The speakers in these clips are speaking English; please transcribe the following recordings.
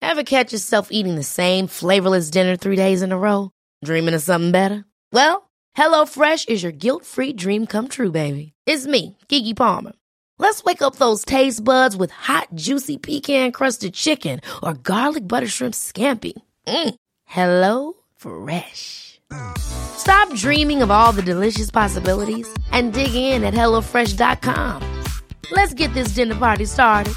Ever catch yourself eating the same flavorless dinner 3 days in a row? Dreaming of something better? Well, HelloFresh is your guilt-free dream come true, baby. It's me, Keke Palmer. Let's wake up those taste buds with hot, juicy pecan-crusted chicken or garlic butter shrimp scampi. Hello Fresh. Stop dreaming of all the delicious possibilities and dig in at HelloFresh.com. Let's get this dinner party started.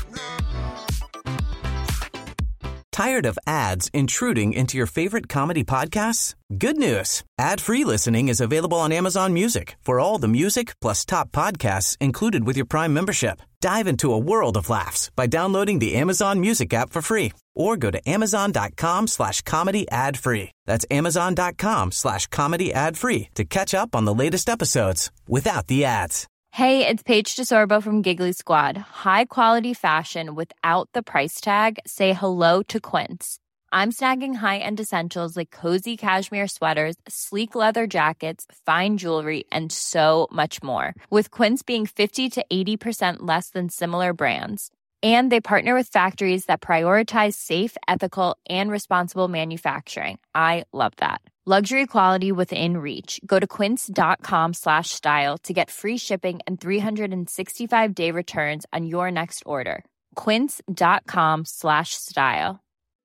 Tired of ads intruding into your favorite comedy podcasts? Good news. Ad-free listening is available on Amazon Music for all the music plus top podcasts included with your Prime membership. Dive into a world of laughs by downloading the Amazon Music app for free or go to amazon.com/comedy ad-free. That's amazon.com/comedy ad-free to catch up on the latest episodes without the ads. Hey, it's Paige DeSorbo from Giggly Squad. High quality fashion without the price tag. Say hello to Quince. I'm snagging high-end essentials like cozy cashmere sweaters, sleek leather jackets, fine jewelry, and so much more. With Quince being 50 to 80% less than similar brands. And they partner with factories that prioritize safe, ethical, and responsible manufacturing. I love that. Luxury quality within reach. Go to quince.com/style to get free shipping and 365-day returns on your next order. Quince.com/style.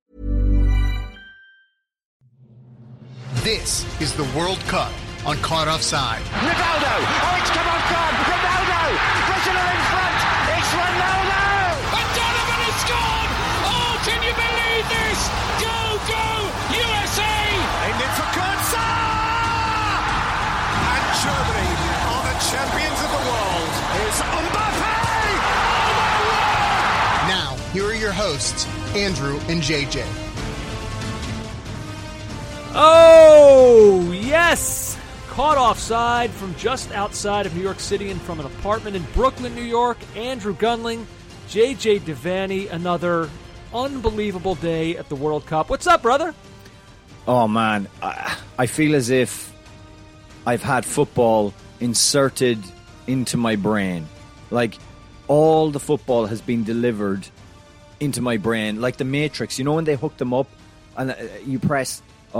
This is the World Cup on Caught Offside. Ronaldo! Oh, it's come off guard! Ronaldo! Brazil are in front! It's Ronaldo! And Donovan has scored! Oh, can you believe this? Go, go, USA! Aimed in for Kurza! And Germany are the champions of the world. Here's Mbappe! Oh, my word! Now, here are your hosts, Andrew and JJ. Oh, yes! Caught offside from just outside of New York City and from an apartment in Brooklyn, New York. Andrew Gunling, JJ Devaney, another unbelievable day at the World Cup. What's up, brother? Oh, man. I feel as if I've had football inserted into my brain. Like, all the football has been delivered into my brain. Like the Matrix. You know when they hook them up and you press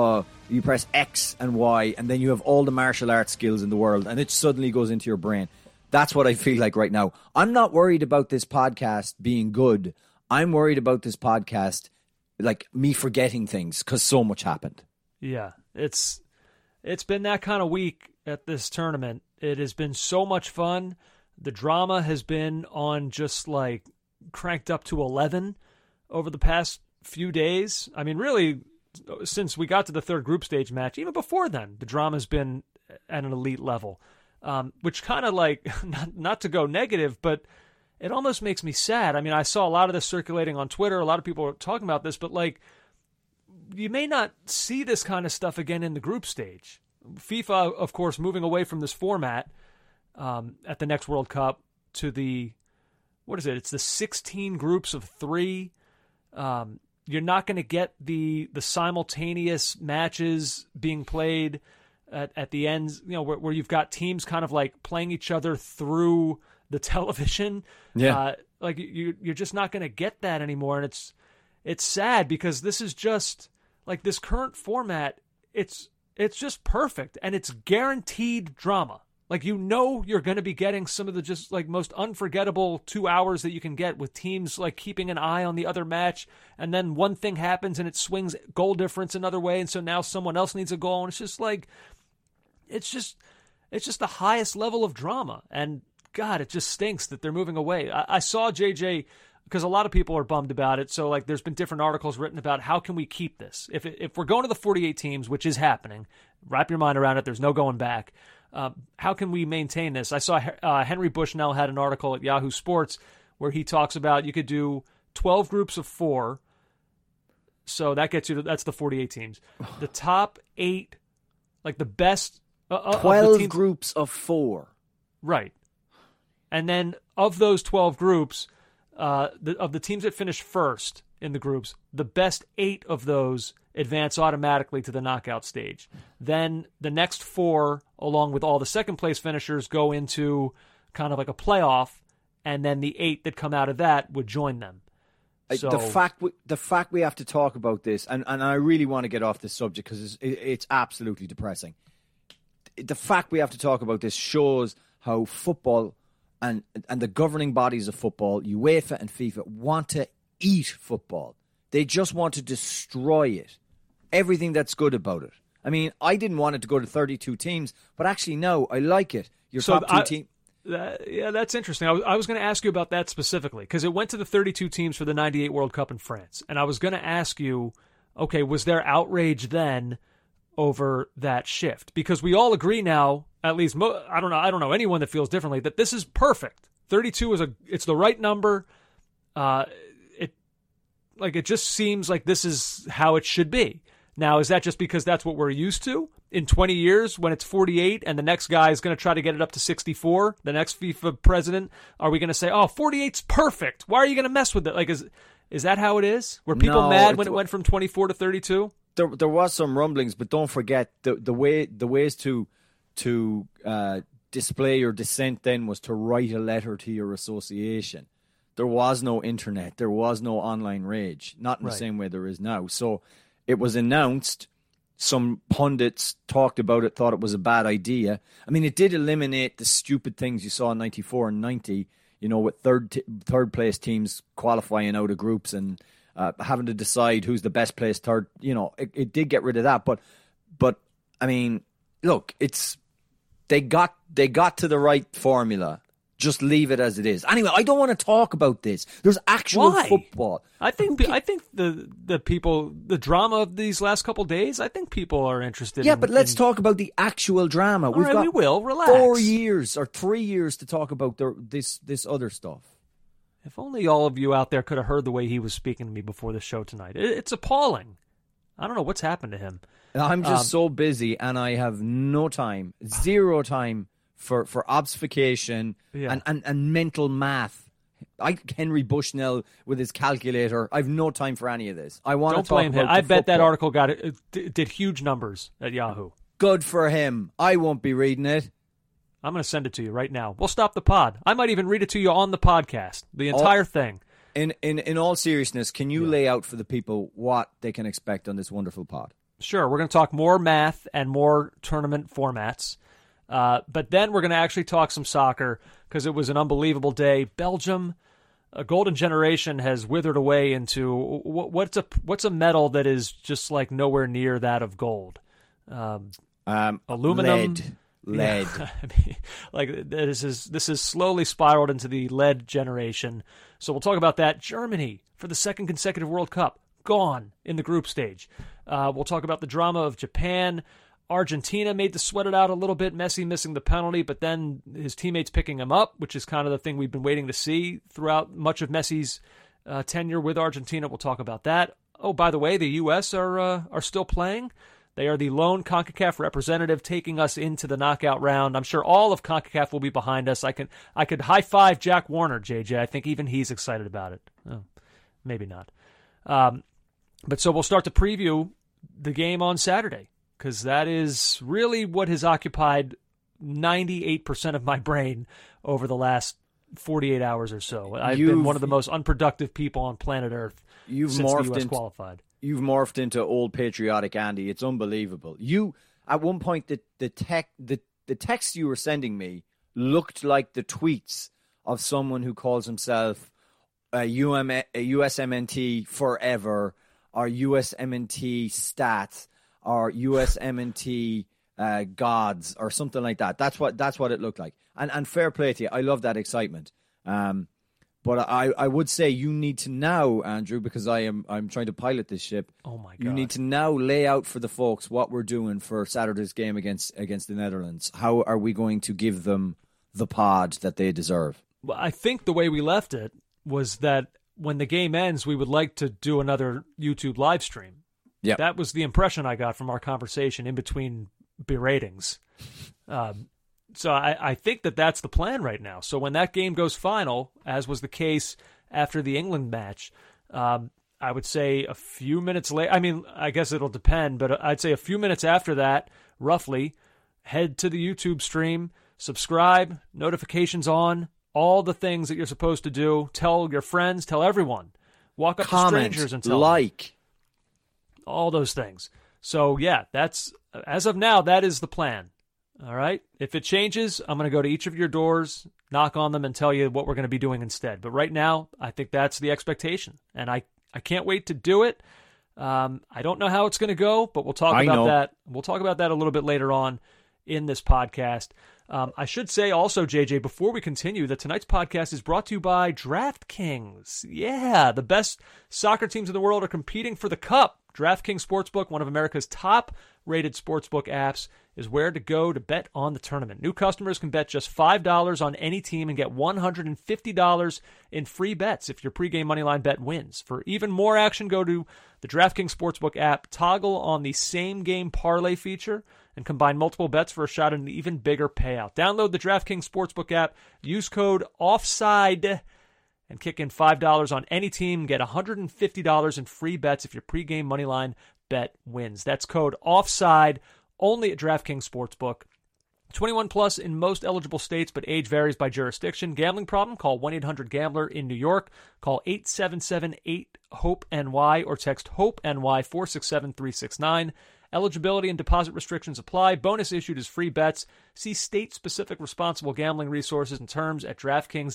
X and Y, and then you have all the martial arts skills in the world, and it suddenly goes into your brain. That's what I feel like right now. I'm not worried about this podcast being good. I'm worried about this podcast, like, me forgetting things, because so much happened. Yeah, it's been that kind of week at this tournament. It has been so much fun. The drama has been on just, like, cranked up to 11 over the past few days. I mean, really, since we got to the third group stage match, even before then, the drama's been at an elite level, which kind of like, not to go negative, but it almost makes me sad. I mean, I saw a lot of this circulating on Twitter. A lot of people are talking about this, but like, you may not see this kind of stuff again in the group stage. FIFA, of course, moving away from this format at the next World Cup to the, what is it? It's the 16 groups of 3. You're not going to get the simultaneous matches being played at the ends, you know, where you've got teams kind of like playing each other through the television. Yeah. Like you're just not going to get that anymore. And it's sad because this is just like this current format. It's just perfect, and it's guaranteed drama. Like, you know, you're going to be getting some of the just like most unforgettable 2 hours that you can get with teams like keeping an eye on the other match. And then one thing happens and it swings goal difference another way. And so now someone else needs a goal. And it's just like, it's just the highest level of drama. And God, it just stinks that they're moving away. I saw JJ, because a lot of people are bummed about it. So like, there's been different articles written about how can we keep this? If we're going to the 48 teams, which is happening, wrap your mind around it. There's no going back. How can we maintain this? I saw Henry Bushnell had an article at Yahoo Sports where he talks about you could do 12 groups of 4. So that gets you to, that's the 48 teams. The top 8, like the best 12 of the teams, groups of 4. Right. And then of those 12 groups, of the teams that finish first in the groups, the best 8 of those advance automatically to the knockout stage. Then the next 4, along with all the second place finishers, go into kind of like a playoff, and then the 8 that come out of that would join them. So the fact we have to talk about this, and I really want to get off this subject because it's absolutely depressing. The fact we have to talk about this shows how football and the governing bodies of football, UEFA and FIFA, want to eat football. They just want to destroy it. Everything that's good about it. I mean, I didn't want it to go to 32 teams, but actually, no, I like it. Your top two teams. Yeah, that's interesting. I was going to ask you about that specifically because it went to the 32 teams for the 98 World Cup in France. And I was going to ask you, okay, was there outrage then over that shift? Because we all agree now, at least, I don't know anyone that feels differently, that this is perfect. 32 it's the right number. It just seems like this is how it should be. Now, is that just because that's what we're used to? In 20 years, when it's 48 and the next guy is going to try to get it up to 64, the next FIFA president, are we going to say, oh, 48's perfect? Why are you going to mess with it? Like, is that how it is? Were people mad when it went from 24 to 32? There was some rumblings, but don't forget the ways to display your dissent then was to write a letter to your association. There was no internet. There was no online rage. Not in the same way there is now. So it was announced. Some pundits talked about it, thought it was a bad idea. I mean, it did eliminate the stupid things you saw in 94 and 90, with third place teams qualifying out of groups and having to decide who's the best placed third. It did get rid of that. But I mean, look, they got to the right formula. Just leave it as it is. Anyway, I don't want to talk about this. There's actual football. I think the people, the drama of these last couple of days, I think people are interested. Yeah, but let's talk about the actual drama. We will. Relax. 4 years or 3 years to talk about this other stuff. If only all of you out there could have heard the way he was speaking to me before the show tonight. It's appalling. I don't know what's happened to him. I'm just so busy, and I have no time, zero time for obfuscation and mental math. Henry Bushnell with his calculator. I have no time for any of this. I want to talk blame about him. I bet that article did huge numbers at Yahoo. Good for him. I won't be reading it. I'm going to send it to you right now. We'll stop the pod. I might even read it to you on the podcast. The entire thing. In all seriousness, can you lay out for the people what they can expect on this wonderful pod? Sure. We're going to talk more math and more tournament formats. But then we're going to actually talk some soccer because it was an unbelievable day. Belgium, a golden generation, has withered away into what's a metal that is just like nowhere near that of gold. Aluminum, lead. Yeah. I mean, this is slowly spiraled into the lead generation. So we'll talk about that. Germany for the second consecutive World Cup, gone in the group stage. We'll talk about the drama of Japan. Argentina made to sweat it out a little bit, Messi missing the penalty, but then his teammates picking him up, which is kind of the thing we've been waiting to see throughout much of Messi's tenure with Argentina. We'll talk about that. Oh, by the way, the U.S. are still playing. They are the lone CONCACAF representative taking us into the knockout round. I'm sure all of CONCACAF will be behind us. I could high-five Jack Warner, JJ. I think even he's excited about it. Oh, maybe not. But so we'll start to preview the game on Saturday, because that is really what has occupied 98% of my brain over the last 48 hours or so. I've been one of the most unproductive people on planet Earth since the U.S. qualified. You've morphed into old patriotic Andy. It's unbelievable. At one point, the text you were sending me looked like the tweets of someone who calls himself a USMNT forever, or USMNT stats, or USMNT gods, or something like that. That's what it looked like. And fair play to you. I love that excitement. But I would say you need to now, Andrew, because I'm trying to pilot this ship. Oh my God! You need to now lay out for the folks what we're doing for Saturday's game against the Netherlands. How are we going to give them the pod that they deserve? Well, I think the way we left it was that when the game ends, we would like to do another YouTube live stream. Yeah, that was the impression I got from our conversation in between beratings. So I think that's the plan right now. So when that game goes final, as was the case after the England match, I would say a few minutes later, I mean, I guess it'll depend, but I'd say a few minutes after that, roughly, head to the YouTube stream, subscribe, notifications on, all the things that you're supposed to do. Tell your friends, tell everyone Walk up comment, to strangers and tell like. all those things. So, yeah, that's as of now, that is the plan. All right? If it changes, I'm going to go to each of your doors, knock on them, and tell you what we're going to be doing instead. But right now, I think that's the expectation. And I can't wait to do it. I don't know how it's going to go, but we'll talk about that. We'll talk about that a little bit later on in this podcast. I should say also, JJ, before we continue, that tonight's podcast is brought to you by DraftKings. Yeah, the best soccer teams in the world are competing for the cup. DraftKings Sportsbook, one of America's top-rated sportsbook apps, is where to go to bet on the tournament. New customers can bet just $5 on any team and get $150 in free bets if your pregame moneyline bet wins. For even more action, go to the DraftKings Sportsbook app, toggle on the same-game parlay feature, and combine multiple bets for a shot at an even bigger payout. Download the DraftKings Sportsbook app, use code OFFSIDE, and kick in $5 on any team. Get $150 in free bets if your pregame moneyline bet wins. That's code OFFSIDE, only at DraftKings Sportsbook. 21 plus in most eligible states, but age varies by jurisdiction. Gambling problem? Call 1-800-GAMBLER in New York. Call 877-8-HOPE-NY or text HOPE-NY 467-369. Eligibility and deposit restrictions apply. Bonus issued as free bets. See state-specific responsible gambling resources and terms at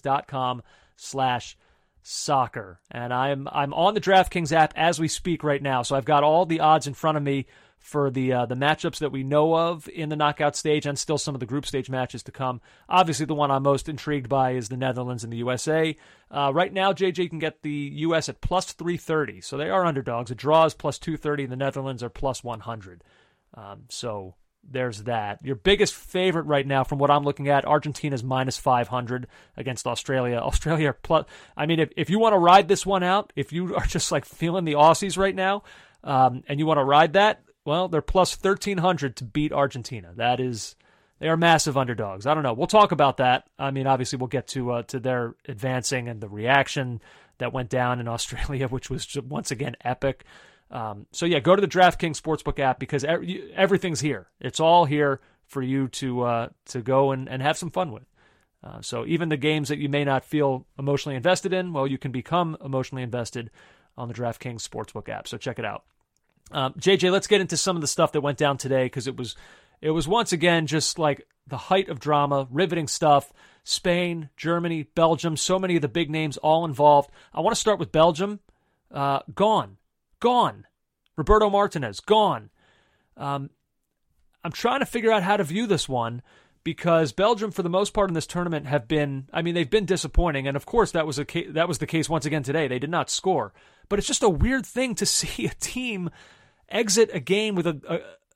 DraftKings.com/soccer. And I'm on the DraftKings app as we speak right now, so I've got all the odds in front of me for the matchups that we know of in the knockout stage and still some of the group stage matches to come. Obviously, the one I'm most intrigued by is the Netherlands and the USA. Right now, JJ, you can get the U.S. at plus 330, so they are underdogs. A draw is plus 230, and the Netherlands are plus 100. So there's that. Your biggest favorite right now, from what I'm looking at, Argentina's minus 500 against Australia. Australia plus. I mean, if you want to ride this one out, if you are just like feeling the Aussies right now, and you want to ride that, well, they're plus 1,300 to beat Argentina. They are massive underdogs. I don't know. We'll talk about that. I mean, obviously, we'll get to their advancing and the reaction that went down in Australia, which was just, once again, epic. So, yeah, go to the DraftKings Sportsbook app because everything's here. It's all here for you to go and have some fun with. So even the games that you may not feel emotionally invested in, well, you can become emotionally invested on the DraftKings Sportsbook app. So check it out. JJ, let's get into some of the stuff that went down today because it was once again just like the height of drama, riveting stuff. Spain, Germany, Belgium, so many of the big names all involved. I want to start with Belgium. Gone. Roberto Martinez, gone. I'm trying to figure out how to view this one because Belgium, for the most part in this tournament, they've been disappointing. And of course, that was the case once again today. They did not score. But it's just a weird thing to see a team exit a game with an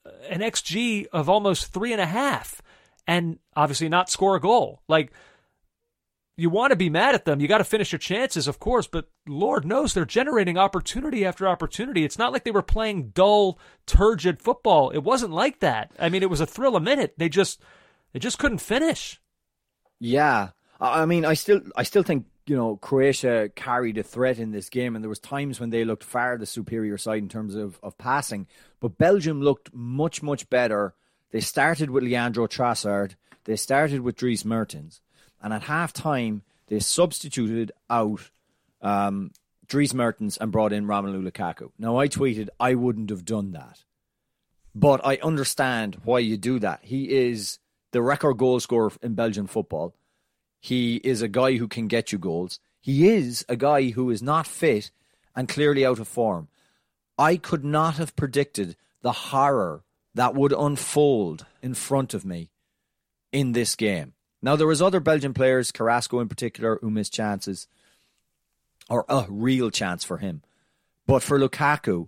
XG of almost 3.5 and obviously not score a goal. Like, you want to be mad at them. You got to finish your chances, of course, but Lord knows they're generating opportunity after opportunity. It's not like they were playing dull, turgid football. It wasn't like that. I mean, it was a thrill a minute. They just couldn't finish. Yeah. I mean, I still think, Croatia carried a threat in this game, and there was times when they looked far the superior side in terms of passing. But Belgium looked much, much better. They started with Leandro Trossard. They started with Dries Mertens. And at half-time, they substituted out Dries Mertens and brought in Romelu Lukaku. Now, I tweeted, I wouldn't have done that. But I understand why you do that. He is the record goal scorer in Belgian football. He is a guy who can get you goals. He is a guy who is not fit and clearly out of form. I could not have predicted the horror that would unfold in front of me in this game. Now, there was other Belgian players, Carrasco in particular, who missed chances, or a real chance for him. But for Lukaku,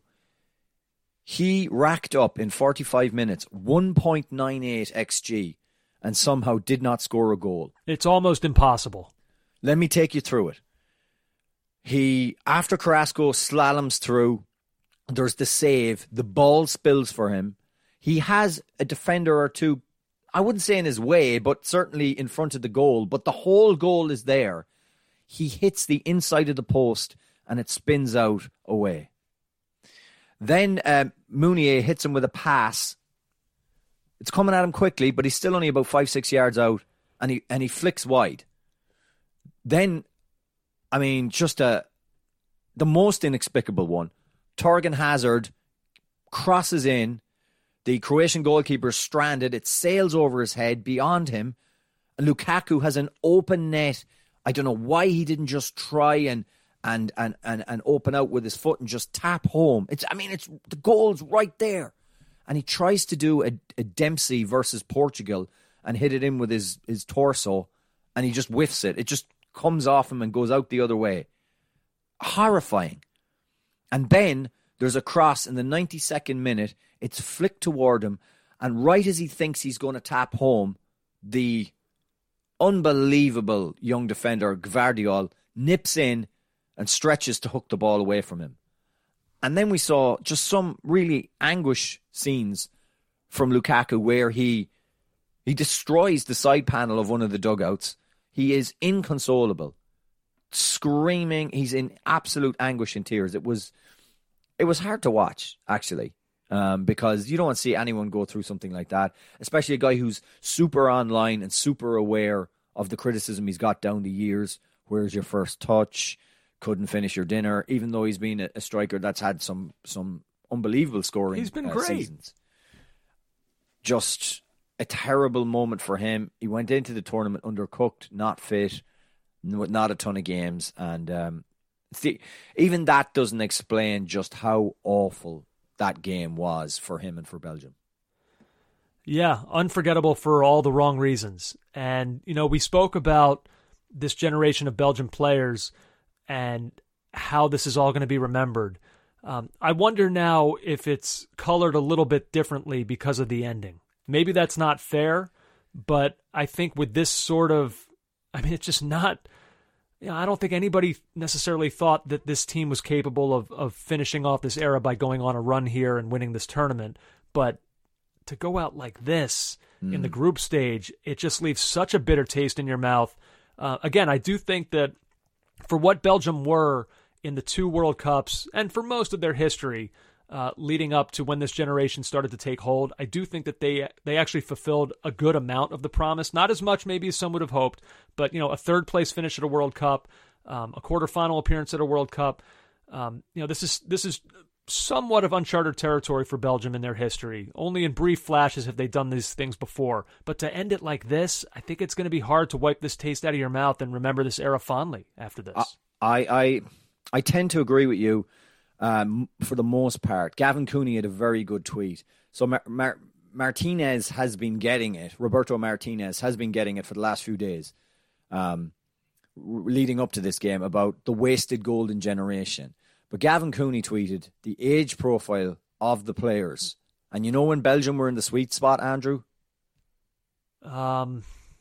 he racked up in 45 minutes 1.98 XG and somehow did not score a goal. It's almost impossible. Let me take you through it. After Carrasco slaloms through, there's the save, the ball spills for him. He has a defender or two, I wouldn't say in his way, but certainly in front of the goal. But the whole goal is there. He hits the inside of the post and it spins out away. Then Meunier hits him with a pass. It's coming at him quickly, but he's still only about 5-6 yards out, and he flicks wide. Then, just a the most inexplicable one. Torgan Hazard crosses in. The Croatian goalkeeper is stranded. It sails over his head beyond him. And Lukaku has an open net. I don't know why he didn't just try and open out with his foot and just tap home. It's the goal's right there. And he tries to do a Dempsey versus Portugal and hit it in with his torso, and he just whiffs it. It just comes off him and goes out the other way. Horrifying. And then there's a cross in the 92nd minute. It's flicked toward him, and right as he thinks he's going to tap home, the unbelievable young defender, Gvardiol, nips in and stretches to hook the ball away from him. And then we saw just some really anguish scenes from Lukaku where he destroys the side panel of one of the dugouts. He is inconsolable, screaming. He's in absolute anguish and tears. It was hard to watch, actually, because you don't want to see anyone go through something like that, especially a guy who's super online and super aware of the criticism he's got down the years. Where's your first touch? Couldn't finish your dinner, even though he's been a striker that's had some unbelievable scoring. He's been great. Seasons. Just a terrible moment for him. He went into the tournament undercooked, not fit, with not a ton of games, and even that doesn't explain just how awful that game was for him and for Belgium. Yeah, unforgettable for all the wrong reasons. And, we spoke about this generation of Belgian players and how this is all going to be remembered. I wonder now if it's colored a little bit differently because of the ending. Maybe that's not fair, but I think with this sort of, it's just not, I don't think anybody necessarily thought that this team was capable of finishing off this era by going on a run here and winning this tournament. But to go out like this in the group stage, it just leaves such a bitter taste in your mouth. Again, I do think that for what Belgium were in the 2 World Cups and for most of their history leading up to when this generation started to take hold, I do think that they actually fulfilled a good amount of the promise. Not as much maybe as some would have hoped, but a third place finish at a World Cup, a quarterfinal appearance at a World Cup. This is somewhat of uncharted territory for Belgium in their history. Only in brief flashes have they done these things before. But to end it like this, I think it's going to be hard to wipe this taste out of your mouth and remember this era fondly after this. I tend to agree with you for the most part. Gavin Cooney had a very good tweet. So Martinez has been getting it. Roberto Martinez has been getting it for the last few days leading up to this game about the wasted golden generation. But Gavin Cooney tweeted the age profile of the players. And when Belgium were in the sweet spot, Andrew? Was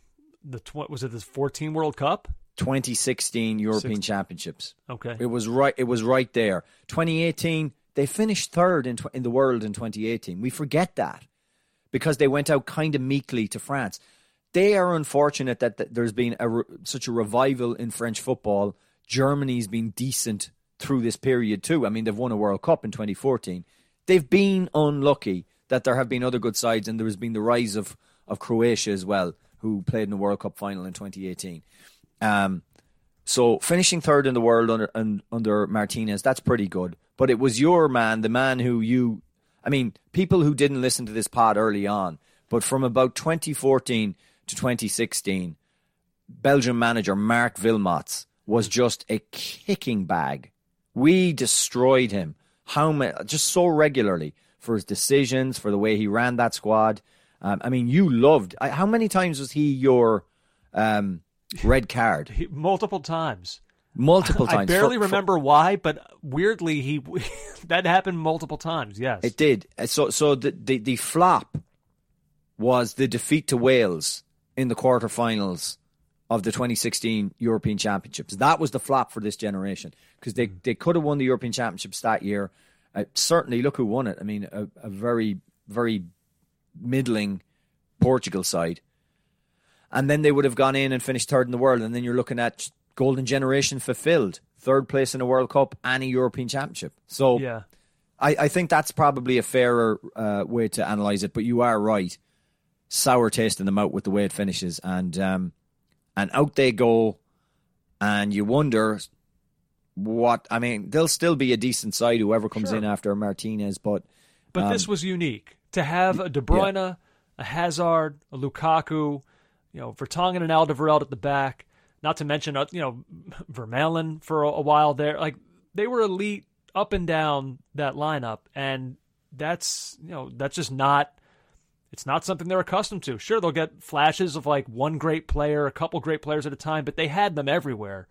it the 14 World Cup? 2016 European Championships. Okay. It was right there. 2018, they finished third in the world in 2018. We forget that because they went out kind of meekly to France. They are unfortunate that there's been such a revival in French football. Germany's been decent through this period too. They've won a World Cup in 2014. They've been unlucky that there have been other good sides, and there has been the rise of Croatia as well, who played in the World Cup final in 2018. So finishing third in the world under Martinez, that's pretty good. But it was your man, the man who people who didn't listen to this pod early on, but from about 2014 to 2016, Belgian manager Mark Wilmots was just a kicking bag. We destroyed him. Just so regularly for his decisions, for the way he ran that squad. You loved. How many times was he your red card? Multiple times. I barely remember why, but weirdly, that happened multiple times. Yes, it did. So the flop was the defeat to Wales in the quarterfinals of the 2016 European Championships. That was the flop for this generation because they could have won the European Championships that year. Certainly, look who won it. A very, very middling Portugal side. And then they would have gone in and finished third in the world. And then you're looking at golden generation fulfilled. Third place in a World Cup and a European Championship. So yeah. I think that's probably a fairer way to analyse it. But you are right. Sour taste in the mouth with the way it finishes. And out they go, and you wonder, they'll still be a decent side, whoever comes in after Martinez. But this was unique. To have a De Bruyne, a Hazard, a Lukaku, Vertonghen and Alderweireld at the back, not to mention, Vermaelen for a while there. Like, they were elite up and down that lineup, and that's just not, it's not something they're accustomed to. Sure, they'll get flashes of like one great player, a couple great players at a time, but they had them everywhere.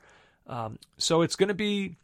So it's going to be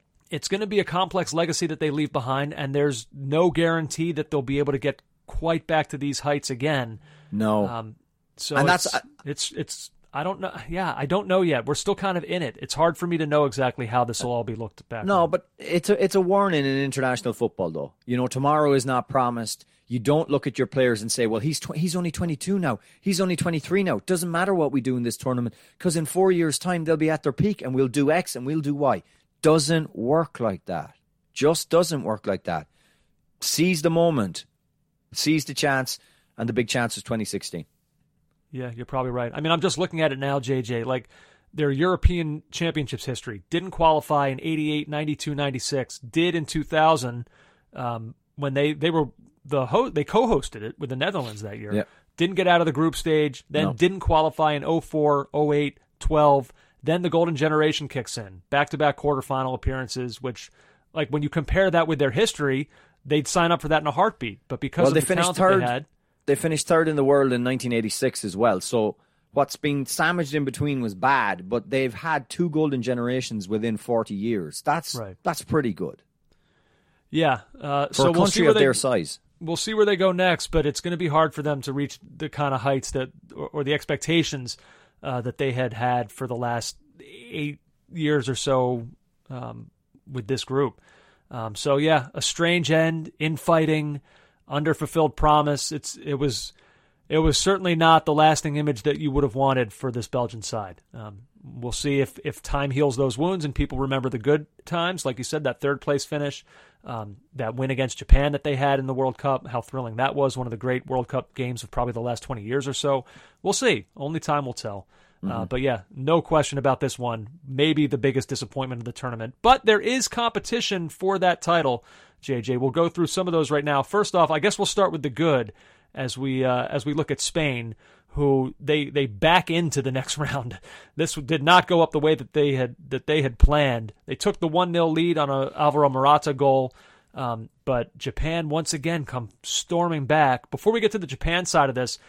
a complex legacy that they leave behind, and there's no guarantee that they'll be able to get quite back to these heights again. No. So and it's I don't know. Yeah, I don't know yet. We're still kind of in it. It's hard for me to know exactly how this will all be looked back. No, on. But it's a warning in international football, though. Tomorrow is not promised. You don't look at your players and say, well, he's only 22 now. He's only 23 now. It doesn't matter what we do in this tournament, because in 4 years' time, they'll be at their peak and we'll do X and we'll do Y. Doesn't work like that. Just doesn't work like that. Seize the moment. Seize the chance. And the big chance is 2016. Yeah, you're probably right. I mean, I'm just looking at it now, JJ. Like, their European Championships history didn't qualify in 88, 92, 96. Did in 2000 when they were they co-hosted it with the Netherlands that year. Yep. Didn't get out of the group stage. Then didn't qualify in 04, 08, 12. Then the golden generation kicks in. Back-to-back quarterfinal appearances, which, like, when you compare that with their history, they'd sign up for that in a heartbeat. But because of the talent that they had... They finished third in the world in 1986 as well. So what's been sandwiched in between was bad, but they've had two golden generations within 40 years. That's pretty good. Yeah. For a country of their size. We'll see where they go next, but it's going to be hard for them to reach the kind of heights that, or the expectations that they had for the last 8 years or so with this group. So yeah, a strange end, infighting, underfulfilled promise. It was certainly not the lasting image that you would have wanted for this Belgian side. We'll see if time heals those wounds and people remember the good times. Like you said, that third place finish, that win against Japan that they had in the World Cup, how thrilling that was. One of the great World Cup games of probably the last 20 years or so. We'll see. Only time will tell. But yeah, no question about this one. Maybe the biggest disappointment of the tournament. But there is competition for that title, JJ. We'll go through some of those right now. First off, I guess we'll start with the good as we look at Spain, who they back into the next round. This did not go up the way that they had planned. They took the 1-0 lead on a Alvaro Morata goal, but Japan once again come storming back. Before we get to the Japan side of this,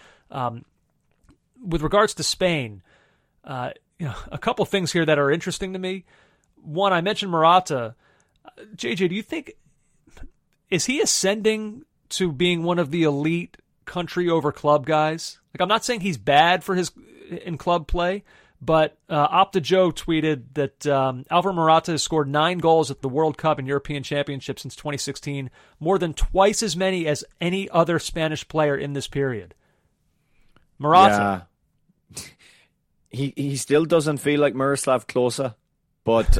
with regards to Spain, a couple things here that are interesting to me. One, I mentioned Morata. JJ, do you think, is he ascending to being one of the elite country over club guys? Like, I'm not saying he's bad for his in club play, but Opta Joe tweeted that Alvaro Morata has scored 9 goals at the World Cup and European Championship since 2016, more than twice as many as any other Spanish player in this period. Morata. Yeah. He still doesn't feel like Miroslav Klose, but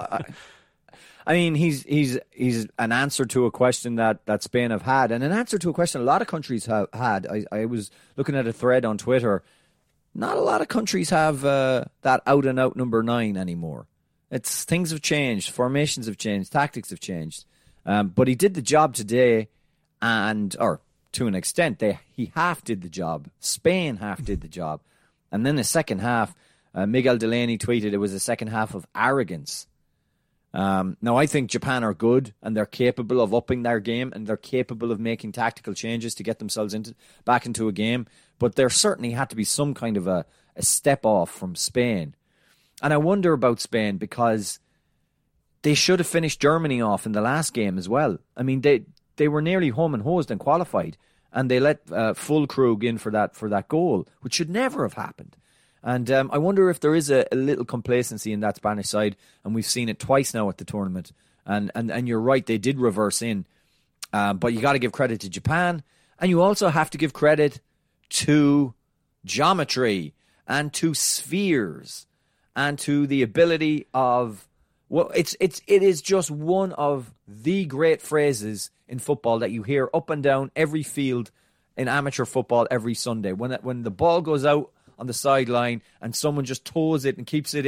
I mean, he's an answer to a question that Spain have had, and an answer to a question a lot of countries have had. I was looking at a thread on Twitter. Not a lot of countries have that out-and-out number 9 anymore. Things have changed, formations have changed, tactics have changed. But he did the job today, or to an extent, he half did the job. Spain half did the job. And then the second half, Miguel Delaney tweeted it was a second half of arrogance. Now, I think Japan are good and they're capable of upping their game and they're capable of making tactical changes to get themselves back into a game. But there certainly had to be some kind of a step off from Spain. And I wonder about Spain because they should have finished Germany off in the last game as well. I mean, they were nearly home and hosed and qualified, and they let Füllkrug in for that goal, which should never have happened. And I wonder if there is a little complacency in that Spanish side, and we've seen it twice now at the tournament. And you're right, they did reverse in. But you got to give credit to Japan, and you also have to give credit to geometry and to spheres and to the ability of, well, it is just one of the great phrases in football that you hear up and down every field in amateur football every Sunday. When the ball goes out on the sideline and someone just toes it and keeps it in,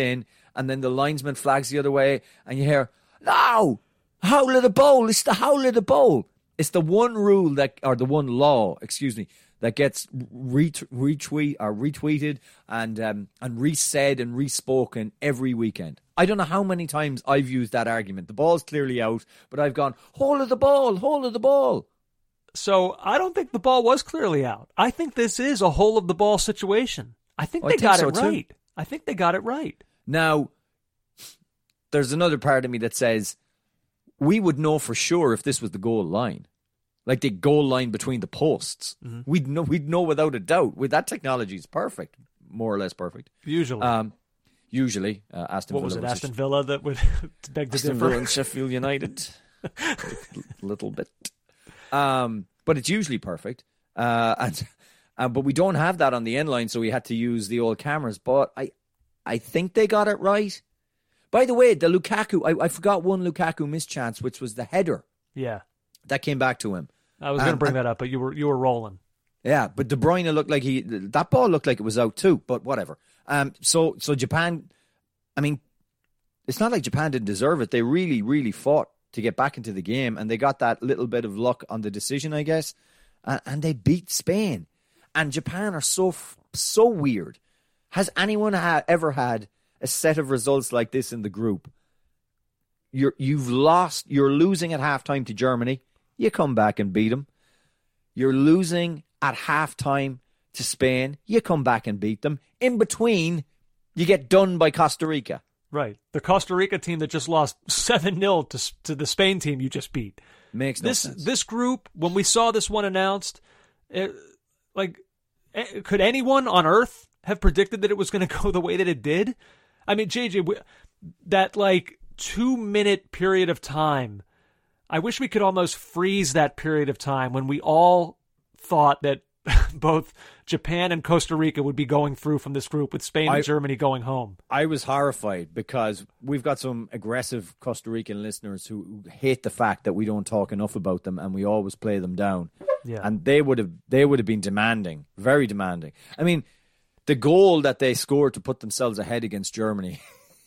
and then the linesman flags the other way, and you hear, no, howl of the bowl, it's the howl of the bowl. It's the one rule the one law, that gets retweeted and resaid and respoken every weekend. I don't know how many times I've used that argument. The ball's clearly out, but I've gone, hold of the ball, hold of the ball. So I don't think the ball was clearly out. I think this is a whole of the ball situation. I think they got it right. Too. I think they got it right. Now, there's another part of me that says we would know for sure if this was the goal line. Like the goal line between the posts. Mm-hmm. We'd know without a doubt. With that technology, it's perfect. More or less perfect. Usually. Aston Villa. What was it, Aston Villa that would beg to Aston differ? Villa and Sheffield United. A little bit. But it's usually perfect. But we don't have that on the end line, so we had to use the old cameras. But I think they got it right. By the way, the Lukaku, I forgot one Lukaku mischance, which was the header. Yeah. That came back to him. I was going to bring that up, but you were rolling. Yeah, but De Bruyne looked like that ball looked like it was out too, but whatever. So Japan, I mean, it's not like Japan didn't deserve it. They really, really fought to get back into the game, and they got that little bit of luck on the decision, I guess, and they beat Spain. And Japan are so weird. Has anyone ever had a set of results like this in the group? You're losing at halftime to Germany. You come back and beat them. You're losing at halftime to Spain. You come back and beat them. In between, you get done by Costa Rica. Right. The Costa Rica team that just lost 7-0 to the Spain team you just beat. Makes no sense. This group, when we saw this one announced, could anyone on earth have predicted that it was going to go the way that it did? I mean, JJ, that 2-minute period of time, I wish we could almost freeze that period of time when we all thought that both Japan and Costa Rica would be going through from this group, with Spain and Germany going home. I was horrified because we've got some aggressive Costa Rican listeners who hate the fact that we don't talk enough about them and we always play them down. Yeah. And they would have been demanding, very demanding. I mean, the goal that they scored to put themselves ahead against Germany,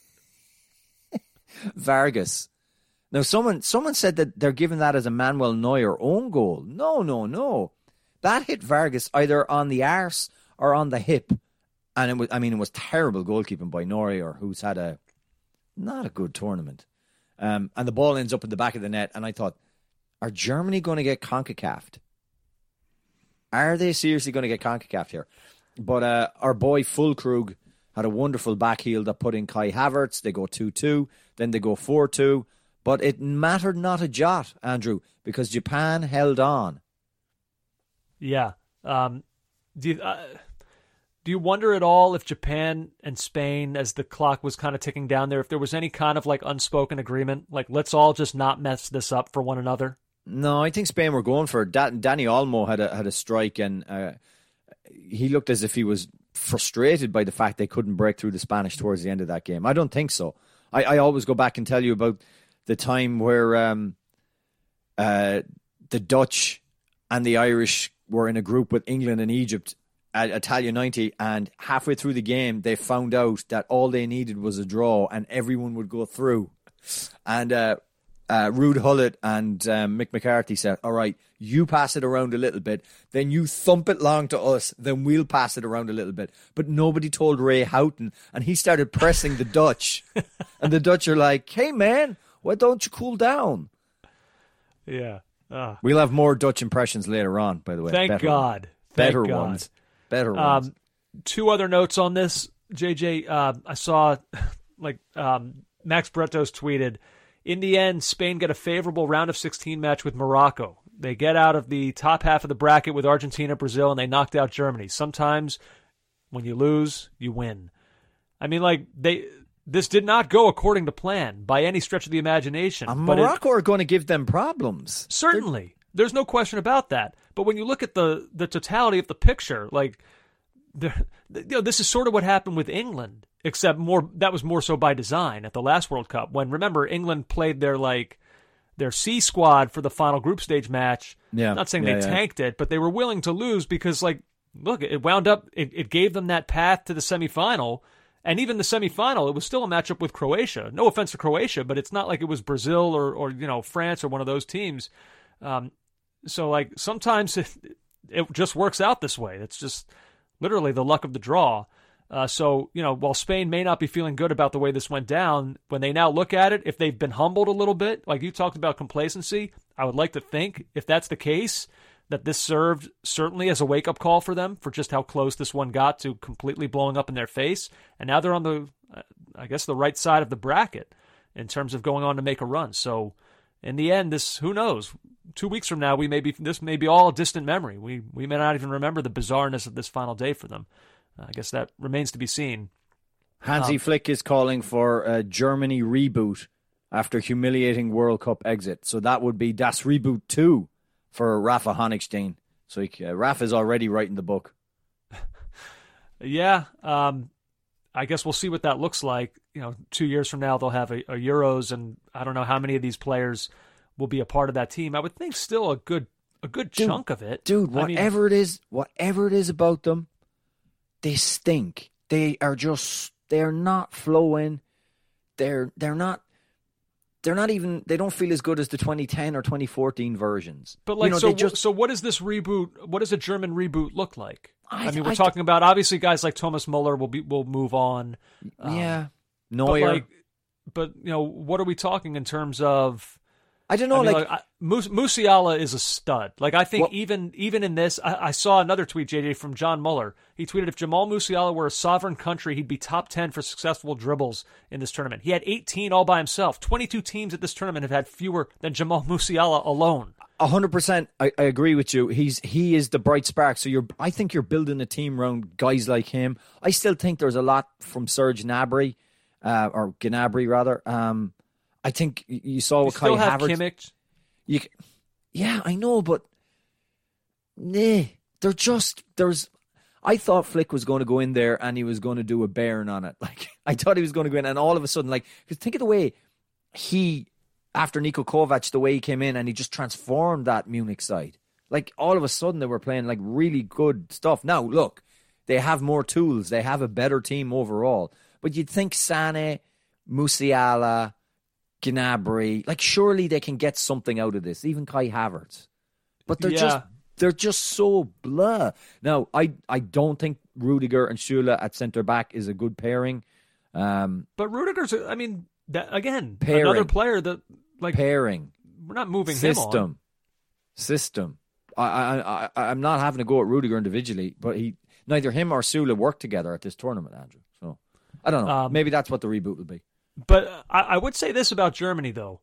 Vargas. Now, someone said that they're giving that as a Manuel Neuer own goal. No. That hit Vargas either on the arse or on the hip. And it was terrible goalkeeping by Neuer, who's had not a good tournament. And the ball ends up in the back of the net. And I thought, are Germany going to get CONCACAF'd? Are they seriously going to get CONCACAF'd here? But our boy Füllkrug had a wonderful back heel that put in Kai Havertz. They go 2-2. Then they go 4-2. But it mattered not a jot, Andrew, because Japan held on. Yeah. Do you wonder at all if Japan and Spain, as the clock was kind of ticking down there, if there was any kind of unspoken agreement, let's all just not mess this up for one another? No, I think Spain were going for it. Dani Olmo had a strike, and he looked as if he was frustrated by the fact they couldn't break through the Spanish towards the end of that game. I don't think so. I always go back and tell you about the time where the Dutch and the Irish were in a group with England and Egypt at Italia 90, and halfway through the game they found out that all they needed was a draw and everyone would go through. And Ruud Gullit and Mick McCarthy said, all right, you pass it around a little bit, then you thump it long to us, then we'll pass it around a little bit. But nobody told Ray Houghton, and he started pressing the Dutch. And the Dutch are like, hey man, why don't you cool down? Yeah. We'll have more Dutch impressions later on, by the way. Thank God. Better ones. Better ones. Two other notes on this, JJ. I saw, Max Bretos tweeted, in the end, Spain get a favorable round of 16 match with Morocco. They get out of the top half of the bracket with Argentina, Brazil, and they knocked out Germany. Sometimes when you lose, you win. I mean, this did not go according to plan by any stretch of the imagination. Morocco are going to give them problems. Certainly. There's no question about that. But when you look at the totality of the picture, this is sort of what happened with England, except that was more so by design at the last World Cup. When, remember, England played their C squad for the final group stage match. Yeah. I'm not saying they tanked it, but they were willing to lose because, look, it wound up, it gave them that path to the semifinal. And even the semifinal, it was still a matchup with Croatia. No offense to Croatia, but it's not like it was Brazil or France or one of those teams. So like sometimes it just works out this way. It's just literally the luck of the draw. So while Spain may not be feeling good about the way this went down, when they now look at it, if they've been humbled a little bit, like you talked about complacency, I would like to think if that's the case, that this served certainly as a wake-up call for them for just how close this one got to completely blowing up in their face. And now they're on the right side of the bracket in terms of going on to make a run. So in the end, who knows? 2 weeks from now, this may be all a distant memory. We may not even remember the bizarreness of this final day for them. I guess that remains to be seen. Hansi Flick is calling for a Germany reboot after humiliating World Cup exit. So that would be Das Reboot 2 for Rafa Honigstein. So Rafa's already writing the book. Yeah. I guess we'll see what that looks like. 2 years from now, they'll have a Euros, and I don't know how many of these players will be a part of that team. I would think still a good chunk of it. Dude, whatever it is about them, they stink. They're not flowing. They're not even, they don't feel as good as the 2010 or 2014 versions. But so what is this reboot? What does a German reboot look like? We're talking about obviously guys like Thomas Muller will move on. Yeah. Neuer. But what are we talking in terms of? I don't know. Musiala is a stud. Like I think even in this, I saw another tweet, JJ, from John Muller. He tweeted, if Jamal Musiala were a sovereign country, he'd be top 10 for successful dribbles in this tournament. He had 18 all by himself. 22 teams at this tournament have had fewer than Jamal Musiala alone. 100%. I agree with you. He is the bright spark. So I think you're building a team around guys like him. I still think there's a lot from Serge Gnabry, or Gnabry rather. I think you saw what Kai Havertz. Kimmich. Yeah, I know, but I thought Flick was going to go in there and he was going to do a Bayern on it. Like I thought he was going to go in, and all of a sudden, because think of the way after Niko Kovac, the way he came in and he just transformed that Munich side. Like all of a sudden they were playing like really good stuff. Now look, they have more tools, they have a better team overall. But you'd think Sané, Musiala, Gnabry, like surely they can get something out of this, even Kai Havertz. But they're just so blah. Now, I don't think Rudiger and Schüller at centre back is a good pairing. But Rudiger's, again, pairing. Another player that pairing. We're not moving him on. System. I'm not having to go at Rudiger individually, but neither him or Schüller work together at this tournament, Andrew. So I don't know. Maybe that's what the reboot will be. But I would say this about Germany, though.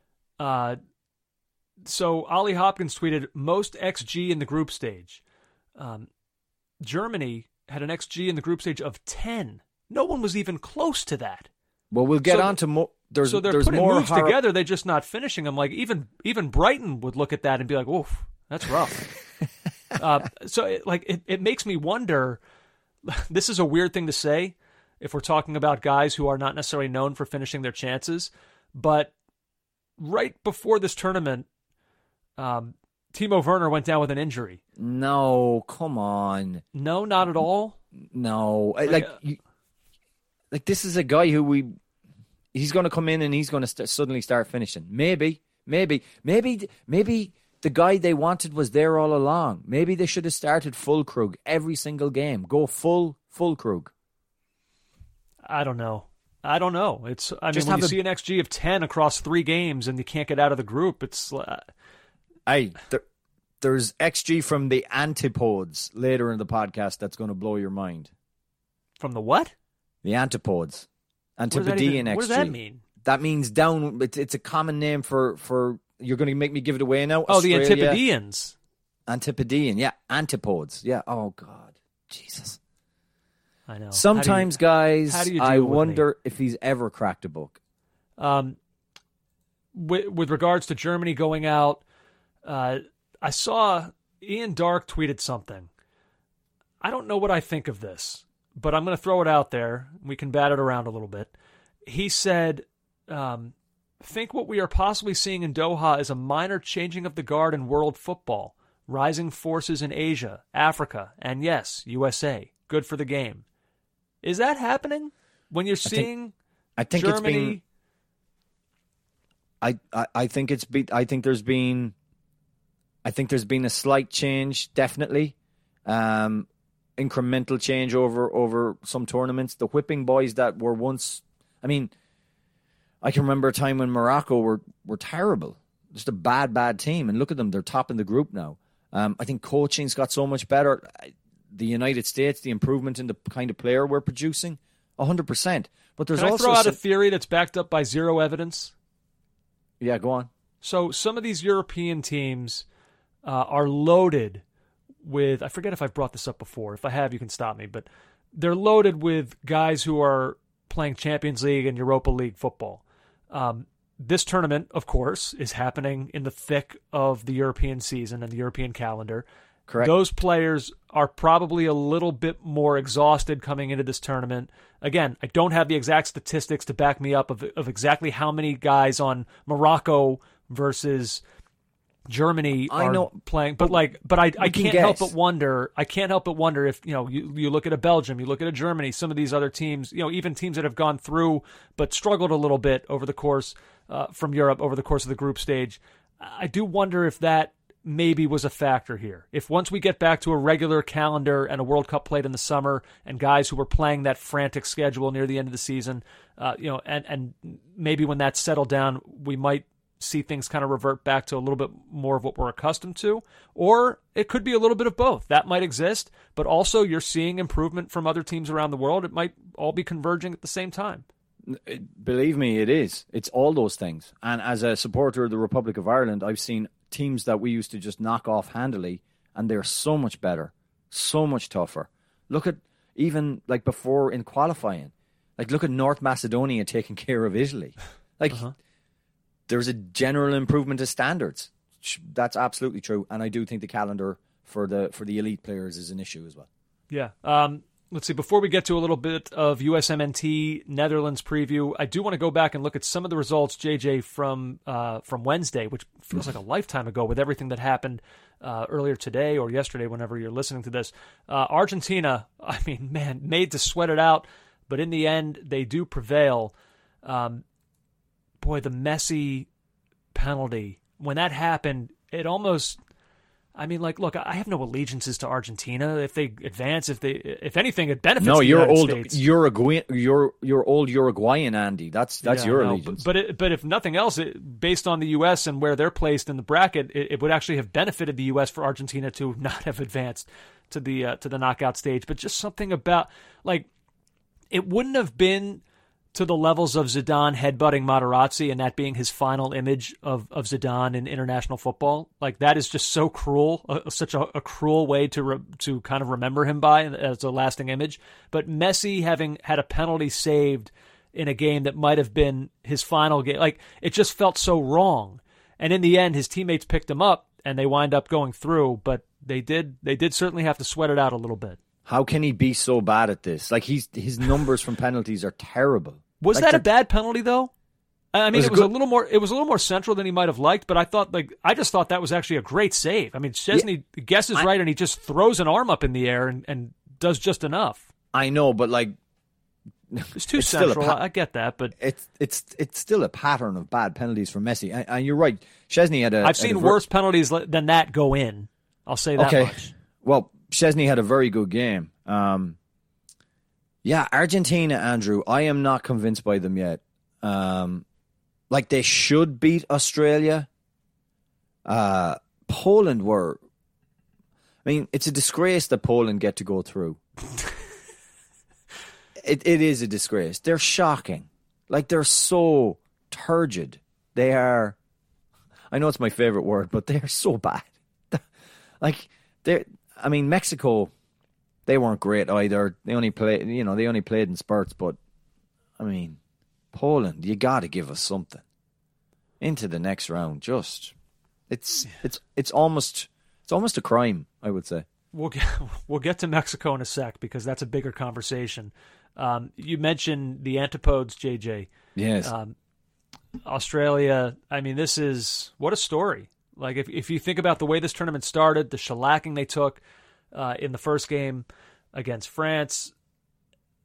So Ollie Hopkins tweeted, most XG in the group stage. Germany had an XG in the group stage of 10. No one was even close to that. Well, we'll get on to more. They're putting more moves together. They're just not finishing them. Like even Brighton would look at that and be like, "Oof, that's rough." So it makes me wonder. This is a weird thing to say if we're talking about guys who are not necessarily known for finishing their chances, but right before this tournament, Timo Werner went down with an injury. No, come on. No, not at all. No, like this is a guy who he's going to come in and he's going to suddenly start finishing. Maybe the guy they wanted was there all along. Maybe they should have started Füllkrug every single game. Go full Füllkrug. I don't know. It's when you see an XG of 10 across 3 games and you can't get out of the group, it's there's XG from the antipodes later in the podcast that's going to blow your mind. From the what? The antipodes. Antipodean XG. What does that mean? That means down. It's a common name for. You're going to make me give it away now. Oh, Australia. The Antipodeans. Antipodean, yeah. Antipodes, yeah. Oh, God. Jesus. I know. Sometimes, guys, I wonder if he's ever cracked a book. With regards to Germany going out, I saw Ian Dark tweeted something. I don't know what I think of this, but I'm going to throw it out there. We can bat it around a little bit. He said, think what we are possibly seeing in Doha is a minor changing of the guard in world football. Rising forces in Asia, Africa, and yes, USA. Good for the game. Is that happening? when you're seeing I think Germany, I think there's been a slight change, definitely. Incremental change over some tournaments. The whipping boys that were once, I mean, I can remember a time when Morocco were terrible. Just a bad team. And look at them, they're top in the group now. I think coaching's got so much better. The United States, the improvement in the kind of player we're producing, 100%. But there's Can also I throw out a theory that's backed up by zero evidence? Yeah, go on. So some of these European teams are loaded with, I forget if I've brought this up before. If I have, you can stop me. But they're loaded with guys who are playing Champions League and Europa League football. This tournament, of course, is happening in the thick of the European season and the European calendar. Correct. Those players are probably a little bit more exhausted coming into this tournament. Again, I don't have the exact statistics to back me up of exactly how many guys on Morocco versus Germany are playing, but I can't help but wonder. I can't help but wonder if you look at a Belgium, you look at a Germany, some of these other teams, even teams that have gone through but struggled a little bit over the course from Europe over the course of the group stage. I do wonder if that maybe was a factor here. If once we get back to a regular calendar and a World Cup played in the summer and guys who were playing that frantic schedule near the end of the season, and maybe when that's settled down, we might see things kind of revert back to a little bit more of what we're accustomed to, or it could be a little bit of both. That might exist, but also you're seeing improvement from other teams around the world. It might all be converging at the same time. Believe me, it is. It's all those things. And as a supporter of the Republic of Ireland, I've seen teams that we used to just knock off handily, and they're so much better, so much tougher. Look at even like before in qualifying, like look at North Macedonia taking care of Italy. Like there's a general improvement of standards. That's absolutely true, and I do think the calendar for the elite players is an issue as well. Yeah. Let's see, before we get to a little bit of USMNT Netherlands preview, I do want to go back and look at some of the results, JJ, from Wednesday, which feels like a lifetime ago with everything that happened earlier today or yesterday, whenever you're listening to this. Argentina, I mean, man, made to sweat it out, but in the end, they do prevail. Boy, the Messi penalty, when that happened, it almost... I mean, like, look, I have no allegiances to Argentina. If they advance, if anything, it benefits the United States. You're old Uruguayan, Andy. That's your allegiance. But if nothing else, based on the U.S. and where they're placed in the bracket, it would actually have benefited the U.S. for Argentina to not have advanced to the knockout stage. But just something about, like, it wouldn't have been to the levels of Zidane headbutting Materazzi and that being his final image of Zidane in international football. Like, that is just so cruel, such a cruel way to kind of remember him by as a lasting image. But Messi having had a penalty saved in a game that might have been his final game, like, it just felt so wrong. And in the end, his teammates picked him up and they wind up going through, but they did certainly have to sweat it out a little bit. How can he be so bad at this? Like, his numbers from penalties are terrible. Was that a bad penalty though? I mean, it was a little more central than he might have liked, but I just thought that was actually a great save. I mean, Szczesny guesses right, and he just throws an arm up in the air and does just enough. I know, but like, it's too central. I get that, but it's still a pattern of bad penalties for Messi. And you're right. Szczesny had I've seen worse penalties than that go in. I'll say that much. Well, Szczesny had a very good game. Yeah, Argentina, Andrew, I am not convinced by them yet. Like, they should beat Australia. Poland were... I mean, it's a disgrace that Poland get to go through. It is a disgrace. They're shocking. Like, they're so turgid. They are... I know it's my favorite word, but they're so bad. Like, I mean, Mexico... They weren't great either. They only played in spurts. But I mean, Poland, you got to give us something into the next round. Just it's almost a crime, I would say. We'll get to Mexico in a sec because that's a bigger conversation. You mentioned the Antipodes, JJ. Yes. Australia. I mean, what a story. Like, if you think about the way this tournament started, the shellacking they took. In the first game against France,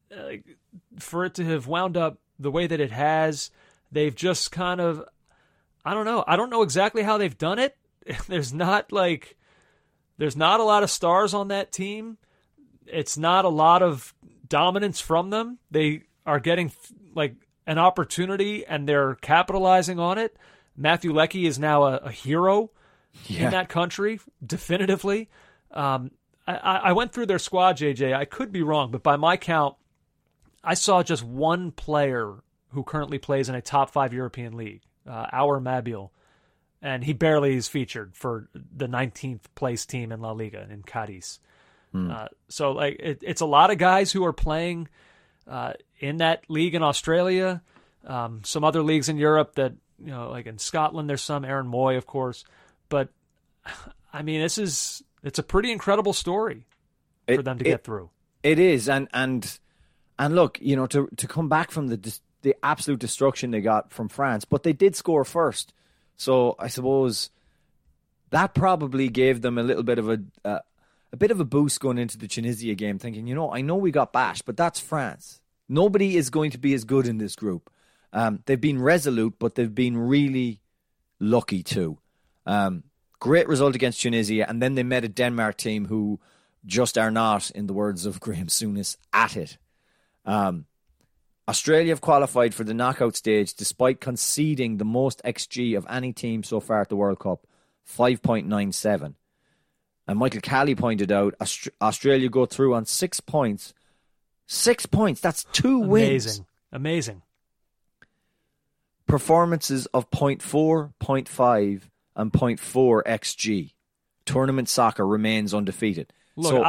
for it to have wound up the way that it has, they've just kind of, I don't know. I don't know exactly how they've done it. There's not a lot of stars on that team. It's not a lot of dominance from them. They are getting like an opportunity and they're capitalizing on it. Matthew Leckie is now a hero in that country, definitively. I went through their squad, JJ. I could be wrong, but by my count, I saw just one player who currently plays in a top 5 European league, Awer Mabil, and he barely is featured for the 19th place team in La Liga in Cadiz. So like it's a lot of guys who are playing in that league in Australia, some other leagues in Europe that, like in Scotland, there's some, Aaron Moy, of course. But I mean, it's a pretty incredible story for them to get through. It is. And look, to come back from the absolute destruction they got from France, but they did score first. So I suppose that probably gave them a little bit of a boost going into the Tunisia game, thinking, I know we got bashed, but that's France. Nobody is going to be as good in this group. They've been resolute, but they've been really lucky too. Great result against Tunisia, and then they met a Denmark team who just are not, in the words of Graham Souness, at it. Australia have qualified for the knockout stage despite conceding the most XG of any team so far at the World Cup, 5.97. And Michael Calley pointed out Australia go through on 6 points. 6 points, that's 2 wins. Amazing. Performances of 0.4, 0.5 and 0.4 XG. Tournament soccer remains undefeated. Look,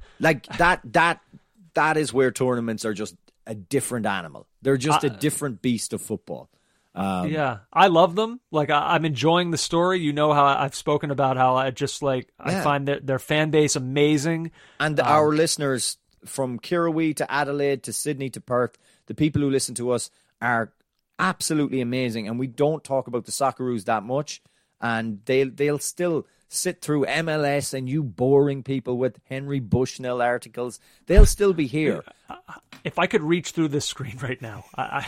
that is where tournaments are just a different animal. They're just a different beast of football. I love them. Like I'm enjoying the story. How I've spoken about how I just I find their fan base amazing. And our listeners from Kirrawee to Adelaide to Sydney to Perth, the people who listen to us are absolutely amazing. And we don't talk about the Socceroos that much. And they'll still sit through MLS and you boring people with Henry Bushnell articles. They'll still be here. If I could reach through this screen right now,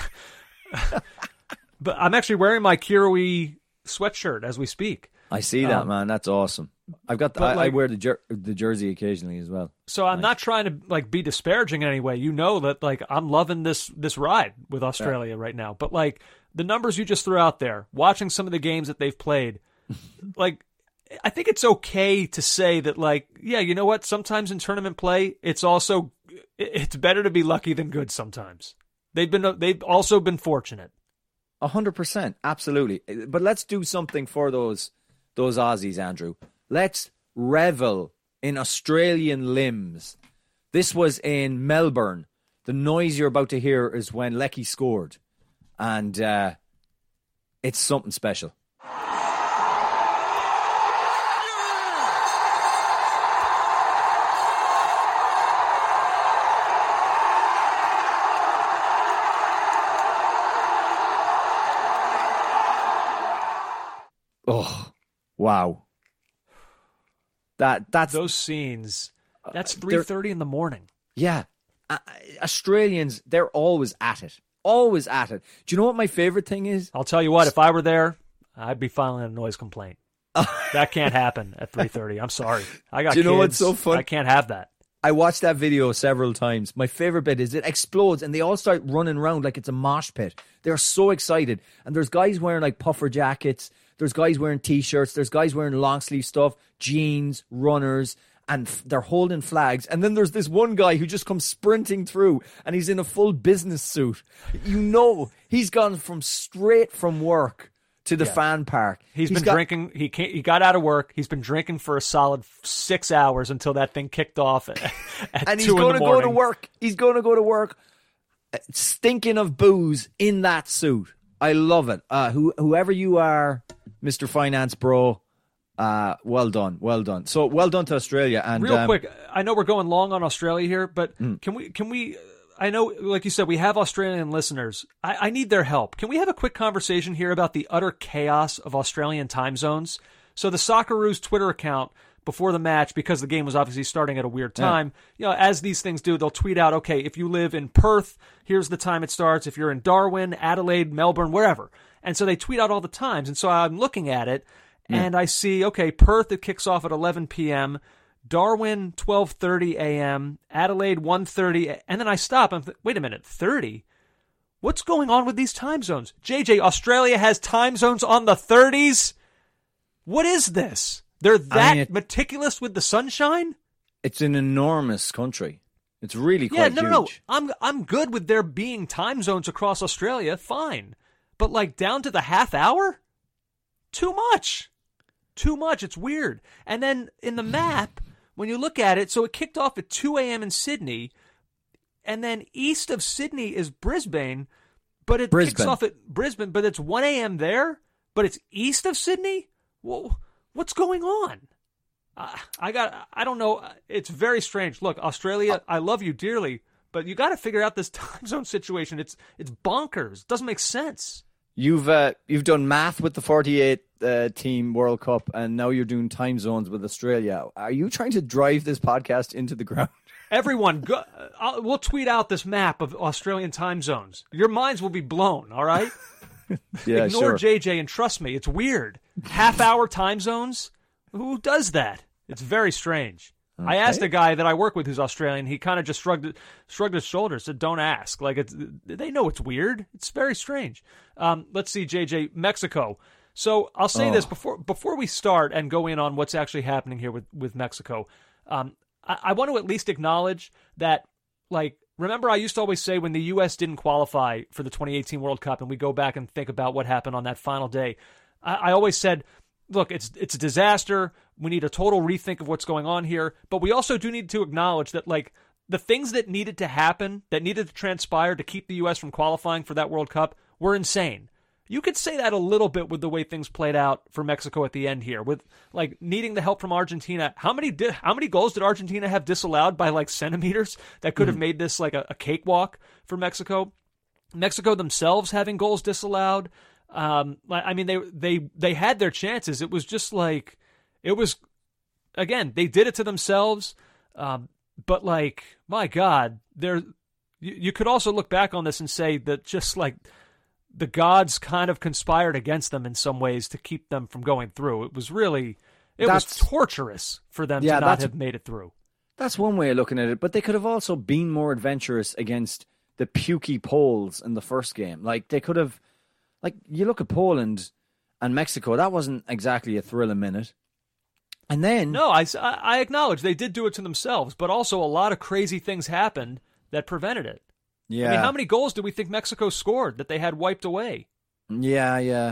but I'm actually wearing my Kirrawee sweatshirt as we speak. I see that, man. That's awesome. I've got I wear the jersey occasionally as well. So I'm not trying to be disparaging in any way. That I'm loving this ride with Australia right now. But the numbers you just threw out there, watching some of the games that they've played, I think it's okay to say that you know what? Sometimes in tournament play, it's better to be lucky than good sometimes. They've also been fortunate. 100%, absolutely. But let's do something for those Aussies, Andrew. Let's revel in Australian limbs. This was in Melbourne. The noise you're about to hear is when Leckie scored. And it's something special. Oh, wow. That's those scenes. That's 3:30 in the morning. Yeah. Australians, they're always at it. Always at it. Do you know what my favorite thing is? I'll tell you what, if I were there, I'd be filing a noise complaint. That can't happen at 3:30. I'm sorry. I got kids. Do you know what's so fun? I can't have that. I watched that video several times. My favorite bit is it explodes and they all start running around like it's a mosh pit. They're so excited. And there's guys wearing puffer jackets. There's guys wearing T-shirts. There's guys wearing long sleeve stuff, jeans, runners, and they're holding flags. And then there's this one guy who just comes sprinting through and he's in a full business suit. He's gone straight from work to the fan park. He's been drinking. He got out of work. He's been drinking for a solid 6 hours until that thing kicked off at and 2 he's going to go to work. He's going to go to work stinking of booze in that suit. I love it. Whoever you are, Mr. Finance Bro, well done. So well done to Australia. And real quick, I know we're going long on Australia here, but can we? I know, like you said, we have Australian listeners. I need their help. Can we have a quick conversation here about the utter chaos of Australian time zones? So the Socceroos Twitter account before the match, because the game was obviously starting at a weird time, as these things do, they'll tweet out, okay, if you live in Perth, here's the time it starts. If you're in Darwin, Adelaide, Melbourne, wherever. And so they tweet out all the times. And so I'm looking at it, and I see, okay, Perth, it kicks off at 11 p.m., Darwin, 12:30 a.m., Adelaide, 1:30, and then I stop. Wait a minute, 30? What's going on with these time zones? JJ, Australia has time zones on the 30s? What is this? They're that meticulous with the sunshine? It's an enormous country. It's really quite huge. No. I'm good with there being time zones across Australia, fine. But like down to the half hour? Too much. It's weird. And then in the map, when you look at it, so it kicked off at 2 a.m. in Sydney, and then east of Sydney is Brisbane, but it kicks off at Brisbane, but it's 1 a.m. there, but it's east of Sydney? Well, what's going on? I don't know. It's very strange. Look, Australia, I love you dearly, but you got to figure out this time zone situation. It's bonkers. It doesn't make sense. You've done math with the 48 team World Cup, and now you're doing time zones with Australia. Are you trying to drive this podcast into the ground? Everyone, we'll tweet out this map of Australian time zones. Your minds will be blown, all right? Ignore JJ and trust me, it's weird. Half-hour time zones? Who does that? It's very strange. Okay. I asked a guy that I work with who's Australian. He kind of just shrugged his shoulders, said, don't ask. Like, they know it's weird. It's very strange. Let's see, JJ, Mexico. So I'll say this before we start and go in on what's actually happening here with Mexico. I want to at least acknowledge that, like, remember I used to always say when the U.S. didn't qualify for the 2018 World Cup, and we go back and think about what happened on that final day, I always said, look, it's a disaster. We need a total rethink of what's going on here. But we also do need to acknowledge that, like, the things that needed to happen, that needed to transpire to keep the U.S. from qualifying for that World Cup were insane. You could say that a little bit with the way things played out for Mexico at the end here, with like needing the help from Argentina. How many goals did Argentina have disallowed by like centimeters that could have made this like a cakewalk for Mexico? Mexico themselves having goals disallowed. I mean, they had their chances. It was just like, it was, again, they did it to themselves. But like, my God, you could also look back on this and say that just like, the gods kind of conspired against them in some ways to keep them from going through. It was really, was torturous for them to not have made it through. That's one way of looking at it, but they could have also been more adventurous against the pukey Poles in the first game. Like, they could have, like, you look at Poland and Mexico, that wasn't exactly a thrill a minute. And then... No, I acknowledge they did do it to themselves, but also a lot of crazy things happened that prevented it. Yeah. I mean, how many goals do we think Mexico scored that they had wiped away? Yeah.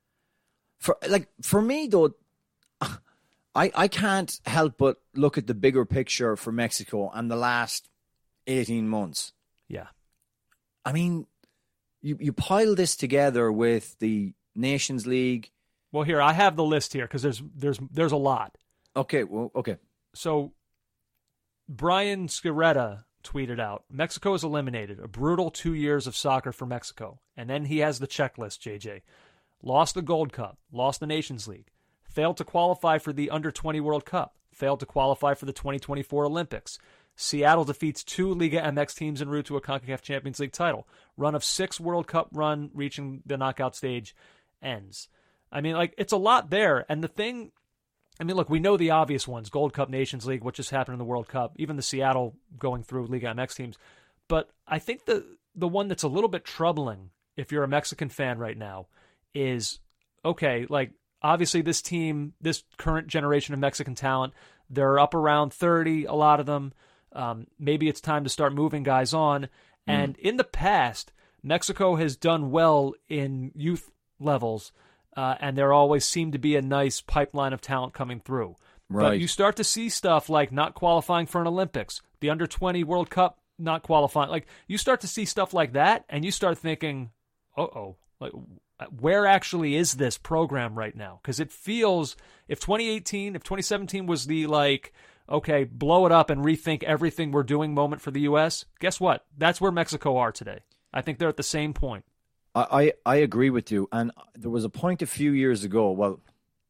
For me, though, I can't help but look at the bigger picture for Mexico and the last 18 months. Yeah. I mean, you pile this together with the Nations League. Well, here, I have the list here because there's a lot. Okay. So, Brian Skiretta tweeted out, Mexico is eliminated. A brutal 2 years of soccer for Mexico. And then he has the checklist, JJ. Lost the Gold Cup. Lost the Nations League. Failed to qualify for the Under-20 World Cup. Failed to qualify for the 2024 Olympics. Seattle defeats 2 Liga MX teams en route to a CONCACAF Champions League title. Run of 6 World Cup run reaching the knockout stage ends. I mean, like, it's a lot there. And the thing... I mean, look, we know the obvious ones, Gold Cup, Nations League, what just happened in the World Cup, even the Seattle going through Liga MX teams. But I think the one that's a little bit troubling, if you're a Mexican fan right now, is, okay, like, obviously this team, this current generation of Mexican talent, they're up around 30, a lot of them. Maybe it's time to start moving guys on. And in the past, Mexico has done well in youth levels, and there always seemed to be a nice pipeline of talent coming through. Right. But you start to see stuff like not qualifying for an Olympics, the Under-20 World Cup not qualifying. Like, you start to see stuff like that, and you start thinking, like, where actually is this program right now? Because it feels, if 2017 was the, like, okay, blow it up and rethink everything we're doing moment for the U.S., guess what? That's where Mexico are today. I think they're at the same point. I agree with you. And there was a point a few years ago, well,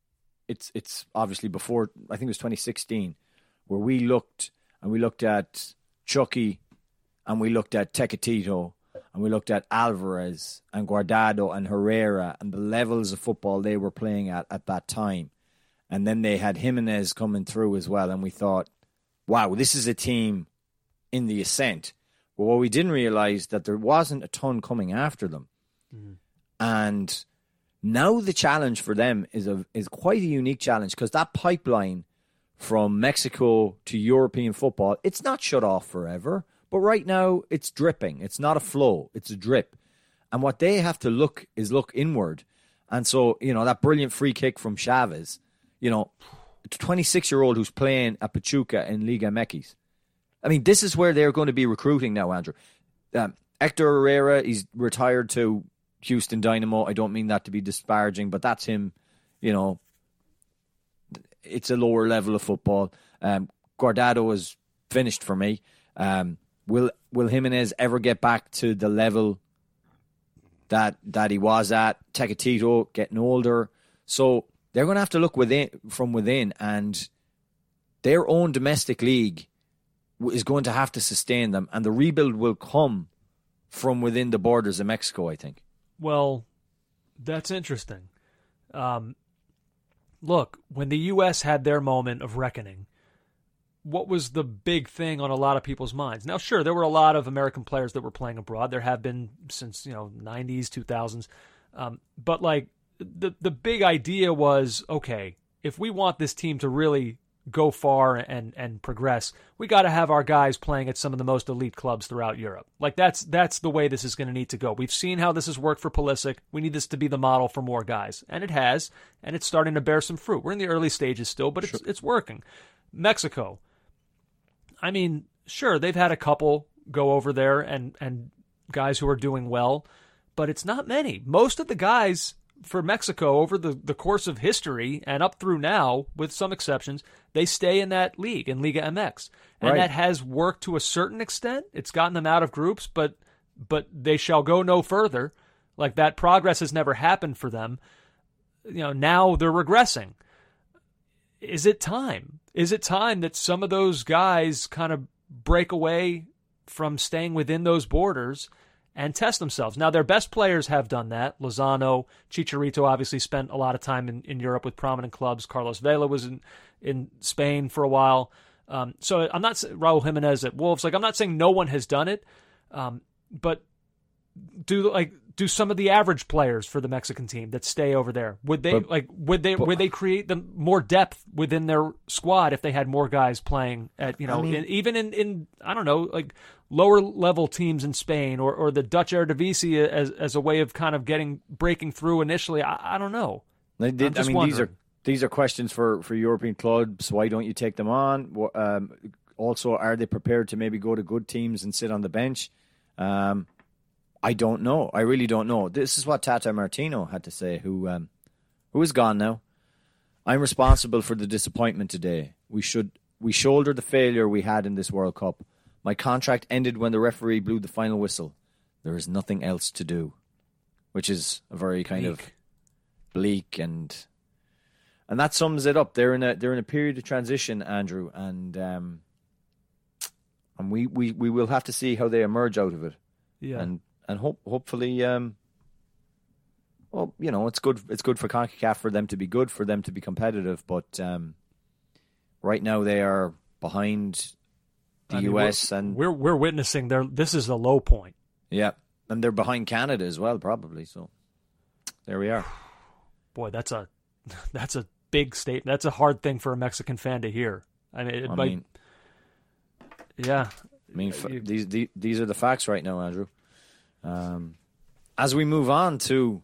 it's obviously before, I think it was 2016, where we looked at Chucky, and we looked at Tecatito, and we looked at Alvarez and Guardado and Herrera and the levels of football they were playing at that time. And then they had Jimenez coming through as well, and we thought, wow, this is a team in the ascent. But what we didn't realize that there wasn't a ton coming after them. Mm. And now the challenge for them is quite a unique challenge, because that pipeline from Mexico to European football, it's not shut off forever, but right now it's dripping. It's not a flow, it's a drip. And what they have to look inward. And so, that brilliant free kick from Chavez, a 26-year-old who's playing at Pachuca in Liga MX. I mean, this is where they're going to be recruiting now, Andrew. Hector Herrera, he's retired to Houston Dynamo. I don't mean that to be disparaging, but that's him. It's a lower level of football. Guardado is finished for me. Will Jimenez ever get back to the level that he was at? Tecatito getting older. So they're going to have to look from within, and their own domestic league is going to have to sustain them, and the rebuild will come from within the borders of Mexico, I think. Well, that's interesting. Look, when the U.S. had their moment of reckoning, what was the big thing on a lot of people's minds? Now, sure, there were a lot of American players that were playing abroad. There have been since 90s, 2000s. But like the big idea was, okay, if we want this team to really go far and progress, we got to have our guys playing at some of the most elite clubs throughout Europe. Like that's the way this is going to need to go. We've seen how this has worked for Pulisic. We need this to be the model for more guys, and it has, and it's starting to bear some fruit. We're in the early stages still, but it's working. Mexico, I mean, sure, they've had a couple go over there and guys who are doing well, but it's not many. Most of the guys for Mexico over the course of history and up through now, with some exceptions, they stay in that league, in Liga MX. And that has worked to a certain extent. It's gotten them out of groups, but they shall go no further. Like, that progress has never happened for them. Now they're regressing. Is it time? Is it time that some of those guys kind of break away from staying within those borders and test themselves? Now, their best players have done that. Lozano, Chicharito obviously spent a lot of time in Europe with prominent clubs. Carlos Vela was in Spain for a while. So I'm not Raul Jimenez at Wolves. Like, I'm not saying no one has done it, but do some of the average players for the Mexican team that stay over there, would they create them more depth within their squad if they had more guys playing at even in I don't know, like lower level teams in Spain or the Dutch Eredivisie as a way of kind of breaking through initially? I don't know. These are questions for European clubs. Why don't you take them on? Also, are they prepared to maybe go to good teams and sit on the bench? I don't know. I really don't know. This is what Tata Martino had to say, who is gone now. I'm responsible for the disappointment today. We shoulder the failure we had in this World Cup. My contract ended when the referee blew the final whistle. There is nothing else to do, which is a very kind of bleak and that sums it up. They're in a period of transition, Andrew, and we will have to see how they emerge out of it. Yeah. And hopefully, it's good. It's good for CONCACAF for them to be good, for them to be competitive. But right now they are behind the US, and we're witnessing this is the low point. Yeah, and they're behind Canada as well, probably. So there we are. Boy, that's a big statement. That's a hard thing for a Mexican fan to hear. Yeah. These are the facts right now, Andrew. As we move on to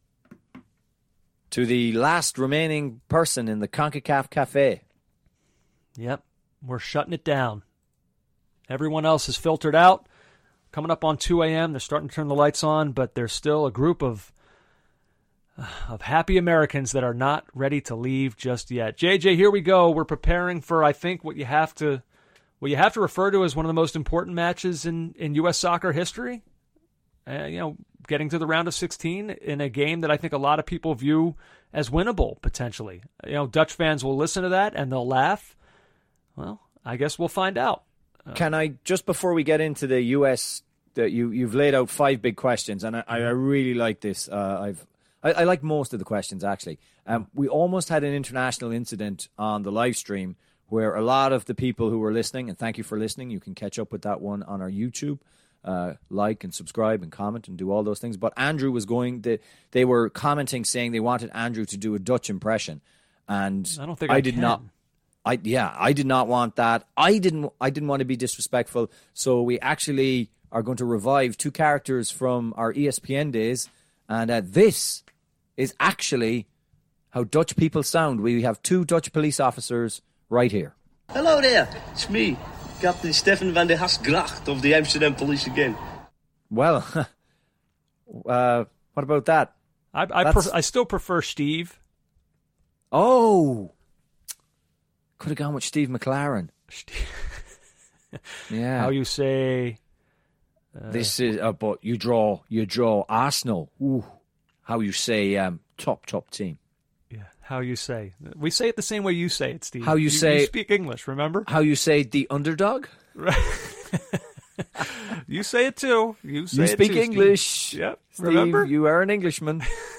the last remaining person in the CONCACAF Cafe. Yep, we're shutting it down. Everyone else has filtered out. Coming up on 2 a.m., they're starting to turn the lights on, but there's still a group of happy Americans that are not ready to leave just yet. JJ, here we go. We're preparing for, I think, what you have to refer to as one of the most important matches in U.S. soccer history. Getting to the round of 16 in a game that I think a lot of people view as winnable, potentially. Dutch fans will listen to that and they'll laugh. Well, I guess we'll find out. Can I, just before we get into the US, you've laid out 5 big questions, and I really like this. I like most of the questions, actually. We almost had an international incident on the live stream where a lot of the people who were listening, and thank you for listening, you can catch up with that one on our YouTube. Like and subscribe and comment and do all those things. But Andrew was they were commenting saying they wanted Andrew to do a Dutch impression, and I don't think I did can. not. I did not want that. I didn't want to be disrespectful. So we actually are going to revive 2 characters from our ESPN days, and this is actually how Dutch people sound. We have 2 Dutch police officers right here. Hello there, it's me, Captain Stefan van der Hasgracht of the Amsterdam Police again. Well, what about that? I still prefer Steve. Oh, could have gone with Steve McLaren. Yeah. How you say? This is, but you draw Arsenal. Ooh, how you say? Top team. Yeah. How you say? We say it the same way you say it, Steve. How you say? You speak English, remember? How you say the underdog? Right. You say it too. You speak too, English. Steve. Yep. Steve, Remember? you are an Englishman.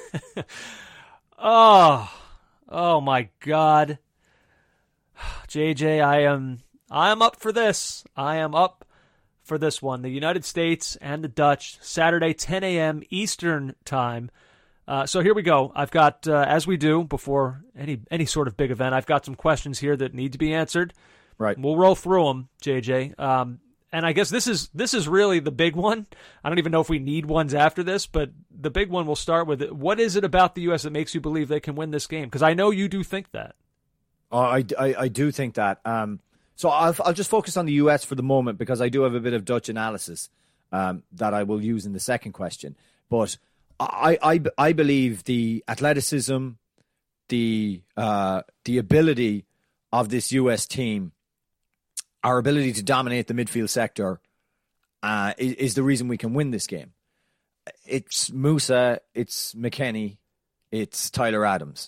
Oh my God. JJ, I am up for this. I am up for this one. The United States and the Dutch, Saturday, 10 a.m. Eastern time. So here we go. I've got, as we do before any sort of big event, I've got some questions here that need to be answered. Right. We'll roll through them, JJ. And I guess this is really the big one. I don't even know if we need ones after this, but the big one we'll start with. What is it about the U.S. that makes you believe they can win this game? Because I know you do think that. I do think that. So I'll just focus on the US for the moment because I do have a bit of Dutch analysis that I will use in the second question. But I believe the athleticism, the ability of this US team, our ability to dominate the midfield sector is the reason we can win this game. It's Musa, it's McKennie, it's Tyler Adams.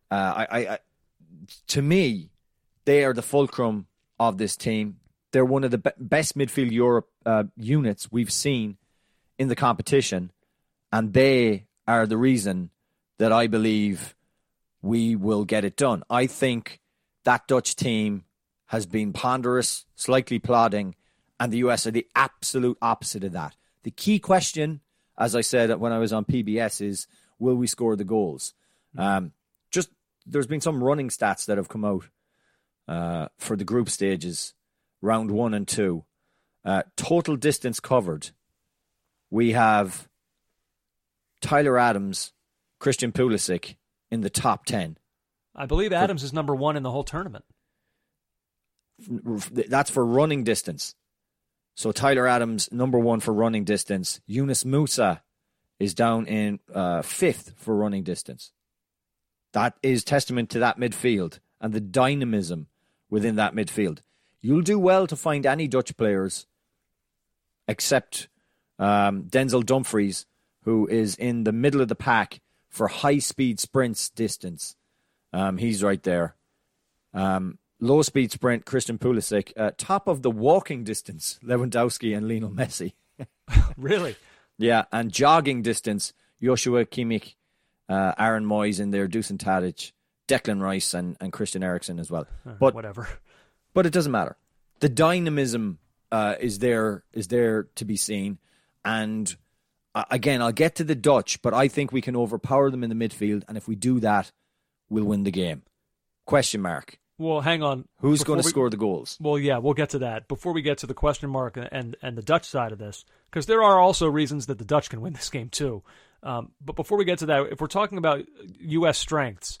To me, they are the fulcrum of this team. They're one of the best midfield Europe units we've seen in the competition, and they are the reason that I believe we will get it done. I think that Dutch team has been ponderous, slightly plodding, and the US are the absolute opposite of that. The key question, as I said when I was on PBS, is will we score the goals? There's been some running stats that have come out for the group stages, round 1 and 2. Total distance covered. We have Tyler Adams, Christian Pulisic in the top 10. I believe Adams is number 1 in the whole tournament. That's for running distance. So Tyler Adams, number 1 for running distance. Yunus Musa is down in 5th for running distance. That is testament to that midfield and the dynamism within that midfield. You'll do well to find any Dutch players except Denzel Dumfries, who is in the middle of the pack for high-speed sprints distance. He's right there. Low-speed sprint, Christian Pulisic. Top of the walking distance, Lewandowski and Lionel Messi. Really? Yeah, and jogging distance, Joshua Kimmich, Aaron Moyes in there, Dusan Tadic, Declan Rice, and Christian Eriksen as well. But whatever. But it doesn't matter. The dynamism is there to be seen. And again, I'll get to the Dutch, but I think we can overpower them in the midfield. And if we do that, we'll win the game. Question mark. Well, hang on. Who's going to score the goals? Well, yeah, we'll get to that. Before we get to the question mark and the Dutch side of this, because there are also reasons that the Dutch can win this game too. But before we get to that, if we're talking about U.S. strengths,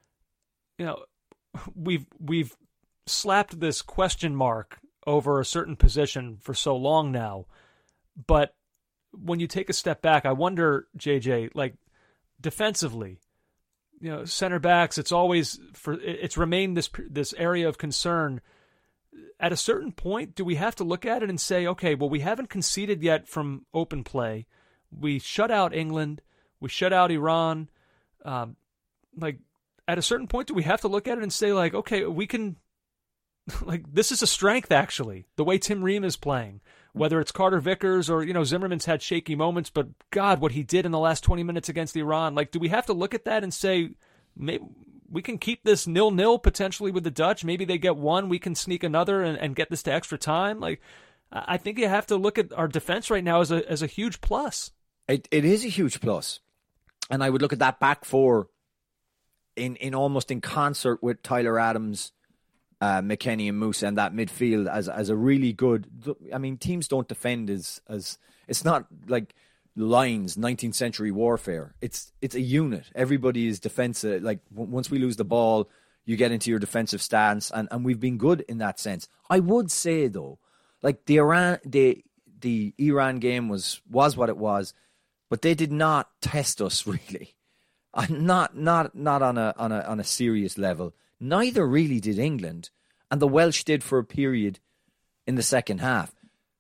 we've slapped this question mark over a certain position for so long now. But when you take a step back, I wonder, JJ, like defensively, center backs, it's remained this area of concern. At a certain point, do we have to look at it and say, okay, well, we haven't conceded yet from open play. We shut out England. We shut out Iran. like, at a certain point, do we have to look at it and say, like, okay, we can, like, this is a strength, actually, the way Tim Ream is playing, whether it's Carter Vickers or, Zimmerman's had shaky moments, but God, what he did in the last 20 minutes against Iran, like, do we have to look at that and say, maybe we can keep this 0-0 potentially with the Dutch? Maybe they get one, we can sneak another and get this to extra time. Like, I think you have to look at our defense right now as a huge plus. It is a huge plus. And I would look at that back four in almost in concert with Tyler Adams, McKennie and Musa, and that midfield as a really good. I mean, teams don't defend as it's not like lines, 19th century warfare. It's a unit. Everybody is defensive. Like, once we lose the ball, you get into your defensive stance, and we've been good in that sense. I would say though, like the Iran game was what it was, but they did not test us really. Not on a serious level. Neither really did England, and the Welsh did for a period in the second half.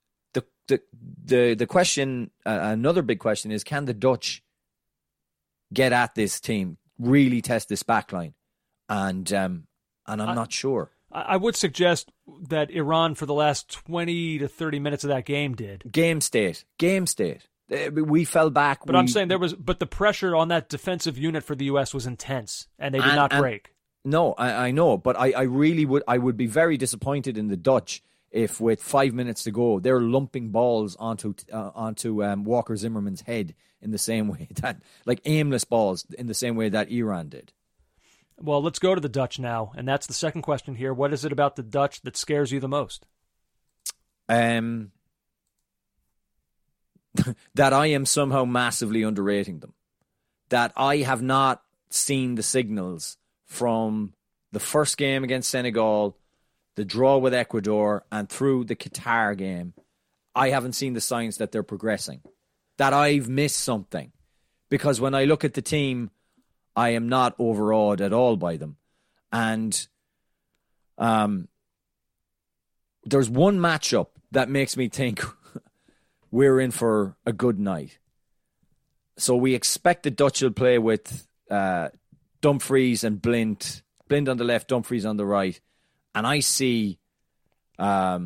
The question, another big question is, can the Dutch get at this team, really test this backline? And I'm not sure. I would suggest that Iran, for the last 20 to 30 minutes of that game, did. Game state. We fell back. But I'm saying but the pressure on that defensive unit for the U.S. was intense, and they did not break. No, I know, but I really would be very disappointed in the Dutch if, with 5 minutes to go, they're lumping balls onto Walker Zimmerman's head in the same way that, like, aimless balls in the same way that Iran did. Well, let's go to the Dutch now, and that's the second question here. What is it about the Dutch that scares you the most? That I am somehow massively underrating them. That I have not seen the signals from the first game against Senegal, the draw with Ecuador, and through the Qatar game. I haven't seen the signs that they're progressing. That I've missed something. Because when I look at the team, I am not overawed at all by them. And there's one matchup that makes me think we're in for a good night. So we expect the Dutch will play with Dumfries and Blind. Blind on the left, Dumfries on the right. And I see our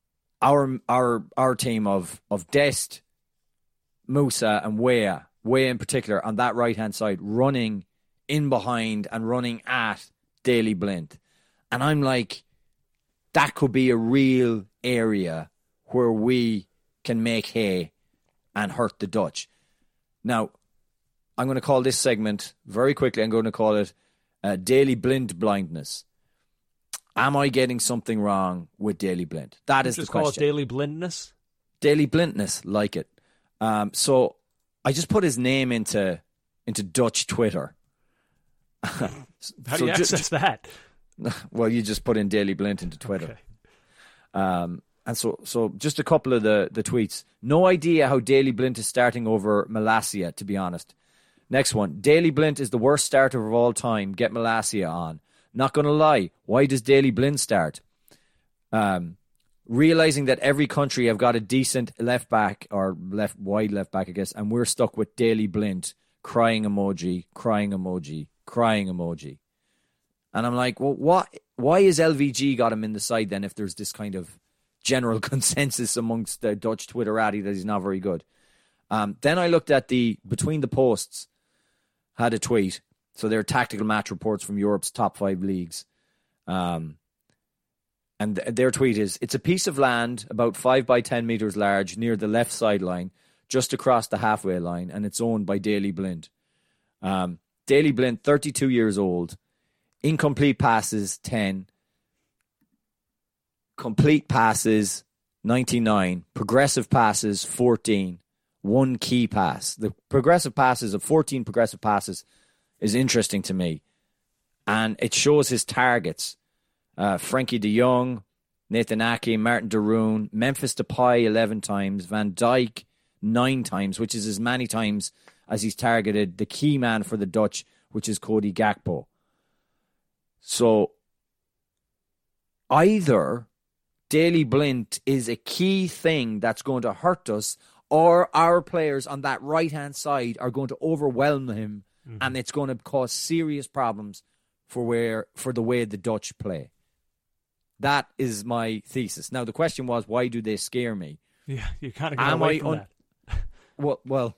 team of Dest, Musa and Weah in particular, on that right-hand side, running in behind and running at Daley Blind. And I'm like, that could be a real area where we can make hay and hurt the Dutch. Now, I'm going to call this segment, very quickly, I'm going to call it Daley Blind blindness. Am I getting something wrong with Daley Blind? That is the question. Just call it Daley Blindness? Daley Blindness, like it. So I just put his name into Dutch Twitter. How do you access that? Well, you just put in Daley Blind into Twitter. Okay. And so just a couple of the tweets. No idea how Daley Blind is starting over Malacia, to be honest. Next one. Daley Blind is the worst starter of all time. Get Malacia on. Not going to lie. Why does Daley Blind start? Realizing that every country have got a decent left back, or wide left back, I guess, and we're stuck with Daley Blind. Crying emoji, crying emoji, crying emoji. And I'm like, well, why is LVG got him in the side then if there's this kind of general consensus amongst the Dutch Twitterati that he's not very good? Then I looked at the Between the Posts, had a tweet. So they're tactical match reports from Europe's top 5 leagues. And their tweet is, it's a piece of land about 5 by 10 metres large near the left sideline, just across the halfway line, and it's owned by Daley Blind. Daley Blind, 32 years old. Incomplete passes, 10. Complete passes, 99. Progressive passes, 14. One key pass. The progressive passes of 14 progressive passes is interesting to me. And it shows his targets. Frankie de Jong, Nathan Ake, Martin de Roon, Memphis Depay 11 times, Van Dijk 9 times, which is as many times as he's targeted the key man for the Dutch, which is Cody Gakpo. So either Daley Blind is a key thing that's going to hurt us, or our players on that right-hand side are going to overwhelm him and it's going to cause serious problems for the way the Dutch play. That is my thesis. Now, the question was, why do they scare me? Yeah, you kind of got away from that. Well,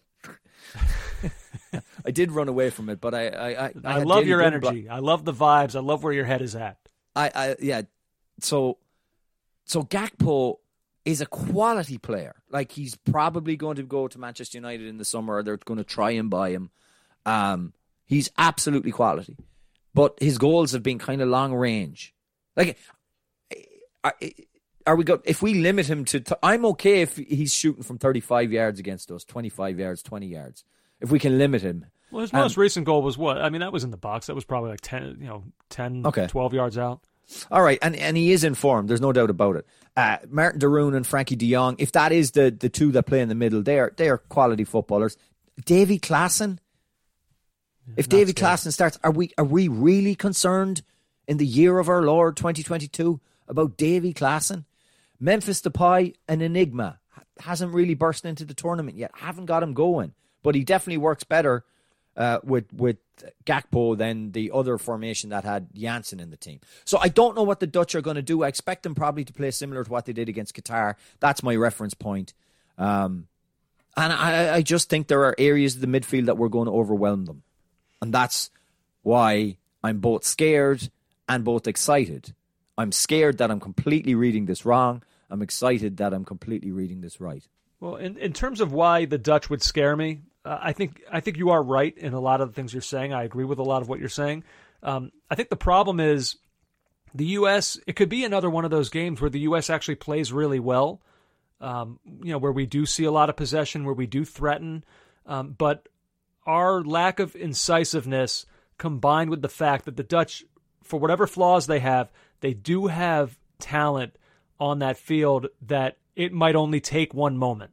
I did run away from it, but I love your energy. I love the vibes. I love where your head is at. So Gakpo is a quality player. Like, he's probably going to go to Manchester United in the summer. Or they're going to try and buy him. He's absolutely quality, but his goals have been kind of long range. Like, if we limit him to, I'm okay if he's shooting from 35 yards against us, 25 yards, 20 yards. If we can limit him. Well, his most recent goal was what? I mean, that was in the box. That was probably like 10, 12 yards out. All right, and he is in form. There's no doubt about it. Martin de Roon and Frankie de Jong, if that is the two that play in the middle, they are quality footballers. Davy Klaassen, if Davy Klaassen starts, are we really concerned in the year of our Lord 2022 about Davy Klaassen? Memphis Depay, an enigma, hasn't really burst into the tournament yet. Haven't got him going, but he definitely works better with Gakpo than the other formation that had Janssen in the team. So I don't know what the Dutch are going to do. I expect them probably to play similar to what they did against Qatar. That's my reference point. And I just think there are areas of the midfield that we're going to overwhelm them. And that's why I'm both scared and both excited. I'm scared that I'm completely reading this wrong. I'm excited that I'm completely reading this right. Well, in terms of why the Dutch would scare me, I think you are right in a lot of the things you're saying. I agree with a lot of what you're saying. I think the problem is the U.S., it could be another one of those games where the U.S. actually plays really well, where we do see a lot of possession, where we do threaten, but our lack of incisiveness combined with the fact that the Dutch, for whatever flaws they do have talent on that field that it might only take one moment.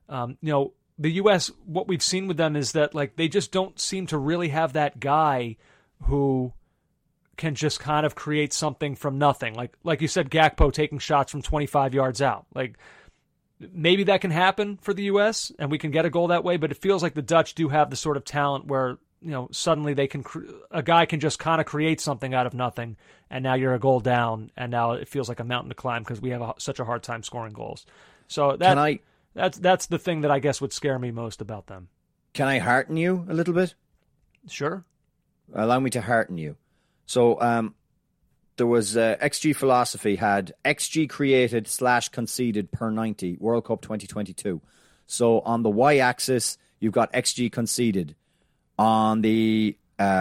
The U.S., what we've seen with them is that like they just don't seem to really have that guy who can just kind of create something from nothing. Like you said, Gakpo taking shots from 25 yards out. Like maybe that can happen for the U.S. and we can get a goal that way, but it feels like the Dutch do have the sort of talent where suddenly they can a guy can just kind of create something out of nothing, and now you're a goal down, and now it feels like a mountain to climb because we have such a hard time scoring goals. So that's the thing that I guess would scare me most about them. Can I hearten you a little bit? Sure. Allow me to hearten you. So there was XG Philosophy had XG created / conceded per 90 World Cup 2022. So on the y-axis, you've got XG conceded. On the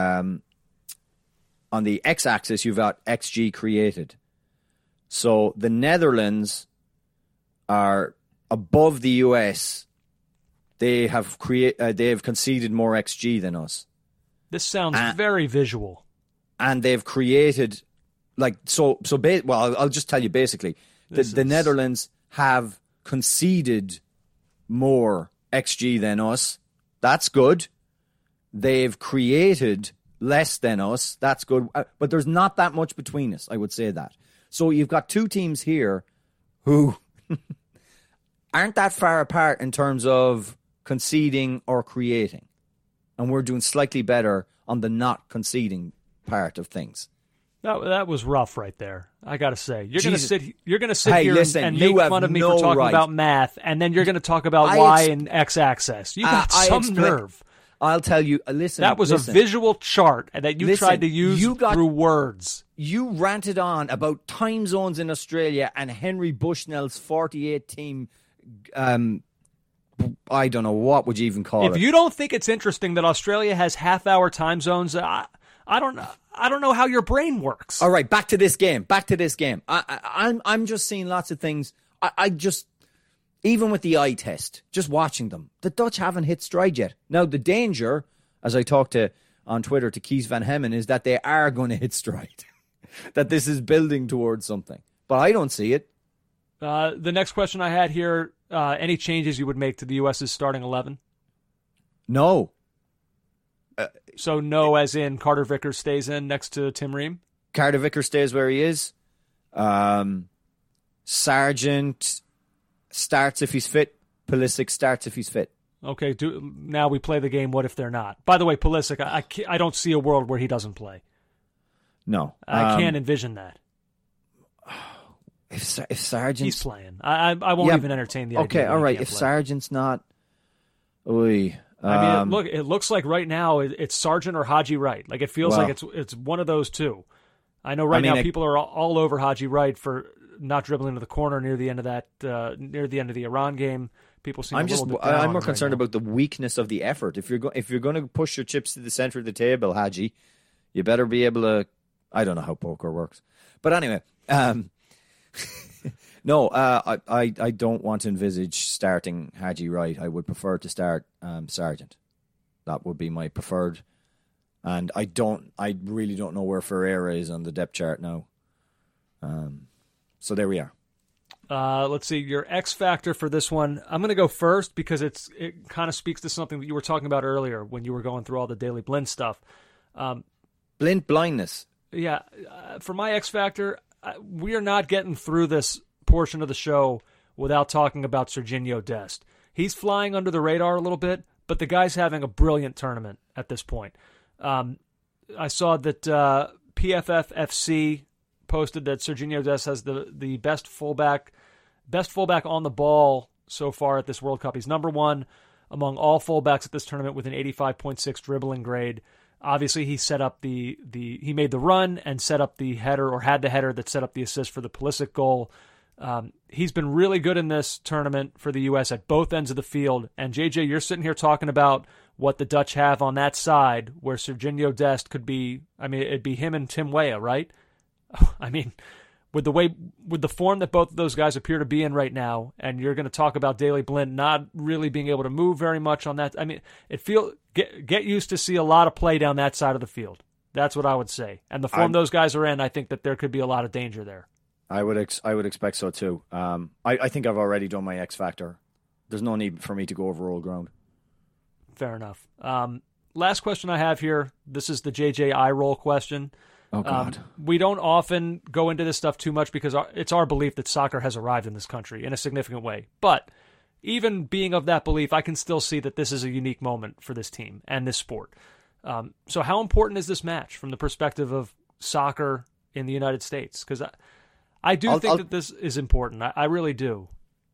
x-axis, you've got XG created. So the Netherlands are above the US. They have conceded more XG than us. This sounds very visual. And they've created I'll just tell you basically. The Netherlands have conceded more XG than us. That's good. They've created less than us. That's good. But there's not that much between us, I would say that. So you've got two teams here who aren't that far apart in terms of conceding or creating. And we're doing slightly better on the not conceding part of things. That was rough right there. I got to say, you're going to sit here and make fun of me for talking about math, and then you're going to talk about y and x-axis. You got some nerve. I'll tell you. Listen, that was a visual chart that you tried to use through words. You ranted on about time zones in Australia and Henry Bushnell's 48 team. I don't know, what would you even call it? If you don't think it's interesting that Australia has half-hour time zones, I don't know how your brain works. All right, back to this game. I'm just seeing lots of things. I just, even with the eye test, just watching them, the Dutch haven't hit stride yet. Now, the danger, as I talked to on Twitter to Kees van Hemmen, is that they are going to hit stride. That this is building towards something. But I don't see it. The next question I had here, any changes you would make to the U.S.'s starting 11? No. So no, as in Carter Vickers stays in next to Tim Ream? Carter Vickers stays where he is. Sargent starts if he's fit. Pulisic starts if he's fit. Okay, now we play the game, what if they're not? By the way, Pulisic, I don't see a world where he doesn't play. No. I can't envision that. If Sargent's... He's playing. I won't even entertain the idea. Okay, all right. If play. Sargent's not... Oy. I mean, it looks like right now it's Sargent or Haji Wright. Like, it feels like it's one of those two. I know now people are all over Haji Wright for not dribbling to the corner near the end of the Iran game. People seem I'm more concerned about the weakness of the effort. If you're going to push your chips to the center of the table, Haji, you better be able to... I don't know how poker works. But anyway, no, I don't want to envisage starting Haji Wright. I would prefer to start Sargent. That would be my preferred. And I really don't know where Ferreira is on the depth chart now. So there we are. Let's see, your X factor for this one. I'm going to go first because it kind of speaks to something that you were talking about earlier when you were going through all the Daley Blind stuff. Blindness. Yeah, for my X factor, we are not getting through this portion of the show without talking about Sergiño Dest. He's flying under the radar a little bit, but the guy's having a brilliant tournament at this point. I saw that PFF FC posted that Sergiño Dest has the best fullback on the ball so far at this World Cup. He's number one among all fullbacks at this tournament with an 85.6 dribbling grade. Obviously, he set up he made the run and set up the header, or had the header that set up the assist for the Pulisic goal. He's been really good in this tournament for the U.S. at both ends of the field. And JJ, you're sitting here talking about what the Dutch have on that side, where Sergiño Dest could be. I mean, it'd be him and Tim Weah, right? I mean, with the form that both of those guys appear to be in right now, and you're going to talk about Daley Blind not really being able to move very much on that. I mean, get used to see a lot of play down that side of the field. That's what I would say. And the form those guys are in, I think that there could be a lot of danger there. I would expect so too. I think I've already done my X factor. There's no need for me to go over old ground. Fair enough. Last question I have here. This is the JJ eye roll question. Oh, God. We don't often go into this stuff too much because it's our belief that soccer has arrived in this country in a significant way. But even being of that belief, I can still see that this is a unique moment for this team and this sport. So how important is this match from the perspective of soccer in the United States? Because I do think that this is important. I really do.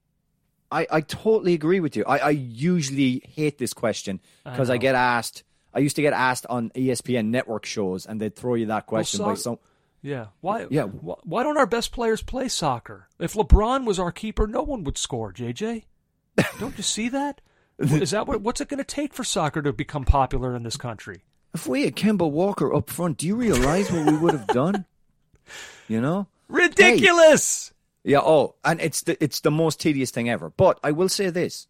I totally agree with you. I usually hate this question because I used to get asked on ESPN network shows, and they'd throw you that question by some. Yeah. Why don't our best players play soccer? If LeBron was our keeper, no one would score, JJ. Don't you see that? Is that what's it going to take for soccer to become popular in this country? If we had Kemba Walker up front, do you realize what we would have done? You know? Ridiculous! Hey. Yeah, and it's the most tedious thing ever. But I will say this.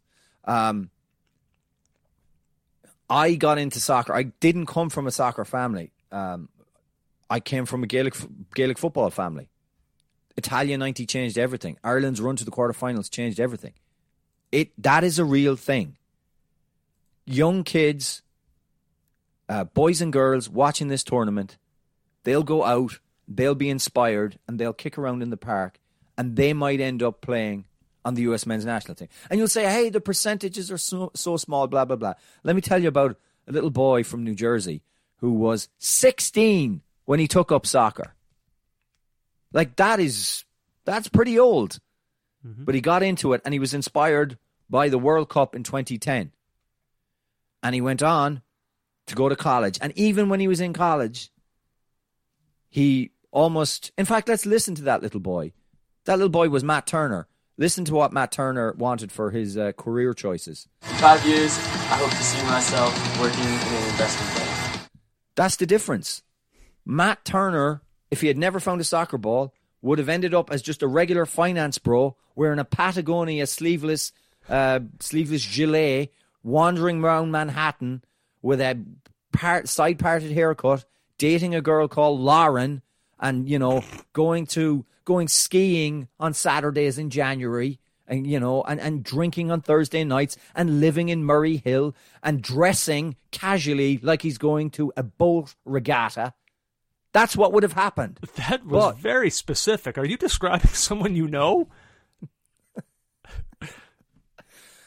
I got into soccer. I didn't come from a soccer family. I came from a Gaelic football family. Italia 90 changed everything. Ireland's run to the quarterfinals changed everything. That is a real thing. Young kids, boys and girls watching this tournament, they'll go out, they'll be inspired, and they'll kick around in the park, and they might end up playing on the U.S. men's national team. And you'll say, hey, the percentages are so small, blah, blah, blah. Let me tell you about a little boy from New Jersey who was 16 when he took up soccer. Like, that's pretty old. Mm-hmm. But he got into it, and he was inspired by the World Cup in 2010. And he went on to go to college. And even when he was in college, he almost... In fact, let's listen to that little boy. That little boy was Matt Turner. Listen to what Matt Turner wanted for his career choices. 5 years, I hope to see myself working in an investment bank. That's the difference. Matt Turner, if he had never found a soccer ball, would have ended up as just a regular finance bro wearing a Patagonia sleeveless gilet, wandering around Manhattan with a side-parted haircut, dating a girl called Lauren, and, going skiing on Saturdays in January, and and drinking on Thursday nights, and living in Murray Hill, and dressing casually like he's going to a boat regatta. That's what would have happened. That was very specific. Are you describing someone you know?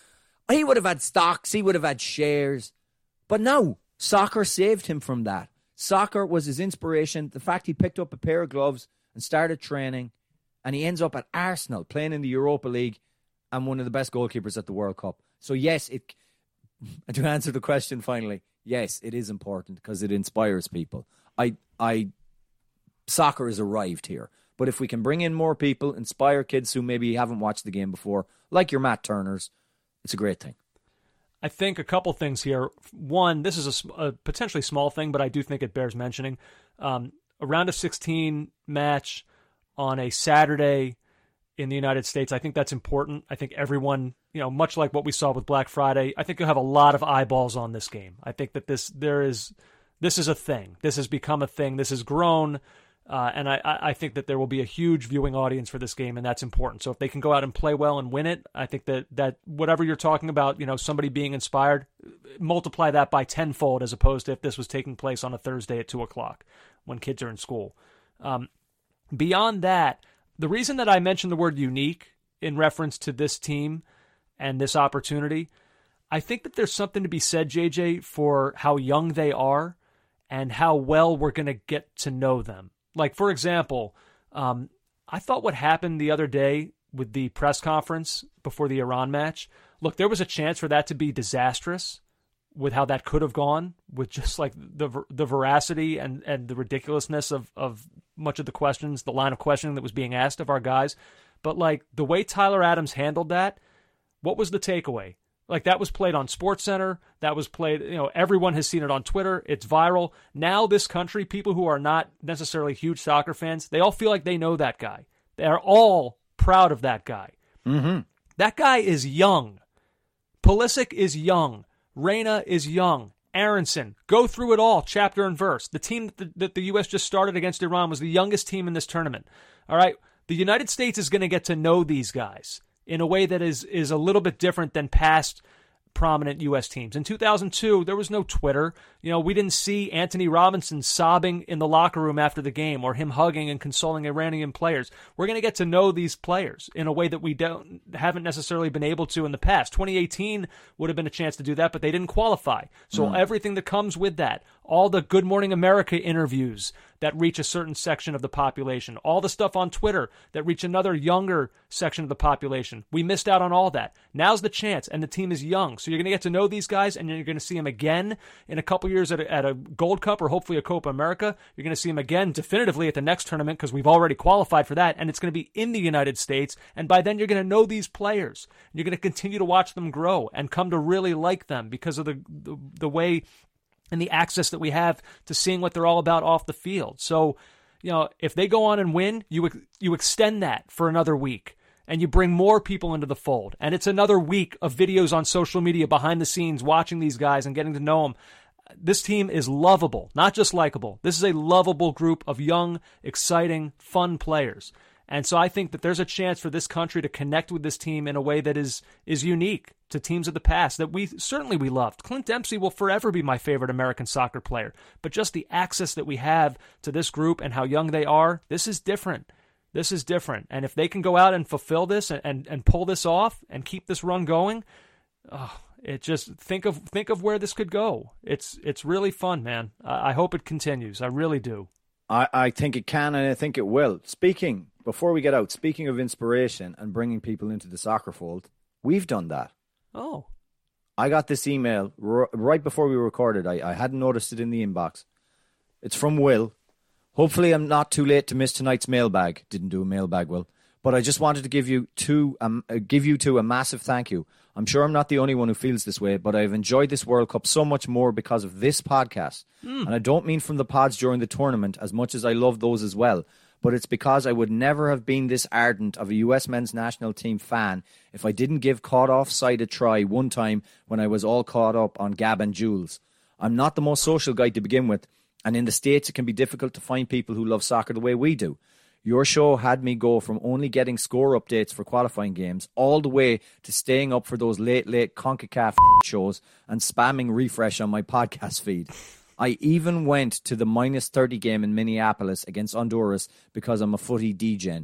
He would have had stocks. He would have had shares. But no, soccer saved him from that. Soccer was his inspiration. The fact he picked up a pair of gloves and started training, and he ends up at Arsenal playing in the Europa League and one of the best goalkeepers at the World Cup. So yes, to answer the question finally, yes, it is important because it inspires people. Soccer has arrived here. But if we can bring in more people, inspire kids who maybe haven't watched the game before, like your Matt Turners, it's a great thing. I think a couple things here. One, this is a potentially small thing, but I do think it bears mentioning. A round of 16 match on a Saturday in the United States, I think that's important. I think everyone, much like what we saw with Black Friday, I think you'll have a lot of eyeballs on this game. I think that this is a thing. This has become a thing. This has grown. And I think that there will be a huge viewing audience for this game, and that's important. So if they can go out and play well and win it, I think that whatever you're talking about, somebody being inspired, multiply that by tenfold as opposed to if this was taking place on a Thursday at 2:00 when kids are in school. Beyond that, the reason that I mentioned the word unique in reference to this team and this opportunity, I think that there's something to be said, JJ, for how young they are and how well we're going to get to know them. Like, for example, I thought what happened the other day with the press conference before the Iran match, look, there was a chance for that to be disastrous with how that could have gone, with just like the veracity and the ridiculousness of much of the questions, the line of questioning that was being asked of our guys. But like the way Tyler Adams handled that, what was the takeaway? Like, that was played on SportsCenter. That was played, everyone has seen it on Twitter. It's viral. Now this country, people who are not necessarily huge soccer fans, they all feel like they know that guy. They're all proud of that guy. Mm-hmm. That guy is young. Pulisic is young. Reyna is young. Aronson. Go through it all, chapter and verse. The team that the U.S. just started against Iran was the youngest team in this tournament. All right? The United States is going to get to know these guys in a way that is a little bit different than past prominent U.S. teams. In 2002, there was no Twitter. We didn't see Anthony Robinson sobbing in the locker room after the game or him hugging and consoling Iranian players. We're going to get to know these players in a way that we haven't necessarily been able to in the past. 2018 would have been a chance to do that, but they didn't qualify. So everything that comes with that, all the Good Morning America interviews that reach a certain section of the population, all the stuff on Twitter that reach another younger section of the population. We missed out on all that. Now's the chance, and the team is young. So you're going to get to know these guys, and you're going to see them again in a couple years at a Gold Cup or hopefully a Copa America. You're going to see them again definitively at the next tournament because we've already qualified for that, and it's going to be in the United States. And by then, you're going to know these players. You're going to continue to watch them grow and come to really like them because of the way and the access that we have to seeing what they're all about off the field. So, if they go on and win, you extend that for another week. And you bring more people into the fold. And it's another week of videos on social media behind the scenes, watching these guys and getting to know them. This team is lovable, not just likable. This is a lovable group of young, exciting, fun players. And so I think that there's a chance for this country to connect with this team in a way that is unique to teams of the past that we loved. Clint Dempsey will forever be my favorite American soccer player. But just the access that we have to this group and how young they are, this is different. This is different. And if they can go out and fulfill this and pull this off and keep this run going, it just think of where this could go. It's really fun, man. I hope it continues. I really do. I think it can, and I think it will. Before we get out, speaking of inspiration and bringing people into the soccer fold, we've done that. Oh. I got this email right before we recorded. I hadn't noticed it in the inbox. It's from Will. Hopefully I'm not too late to miss tonight's mailbag. Didn't do a mailbag, Will. But I just wanted to give you two a massive thank you. I'm sure I'm not the only one who feels this way, but I've enjoyed this World Cup so much more because of this podcast. And I don't mean from the pods during the tournament, as much as I love those as well. But it's because I would never have been this ardent of a US men's national team fan if I didn't give Caught Offside a try one time when I was all caught up on Gab and Jules. I'm not the most social guy to begin with, and in the States it can be difficult to find people who love soccer the way we do. Your show had me go from only getting score updates for qualifying games all the way to staying up for those late CONCACAF shows and spamming refresh on my podcast feed. I even went to the -30 game in Minneapolis against Honduras because I'm a footy degen.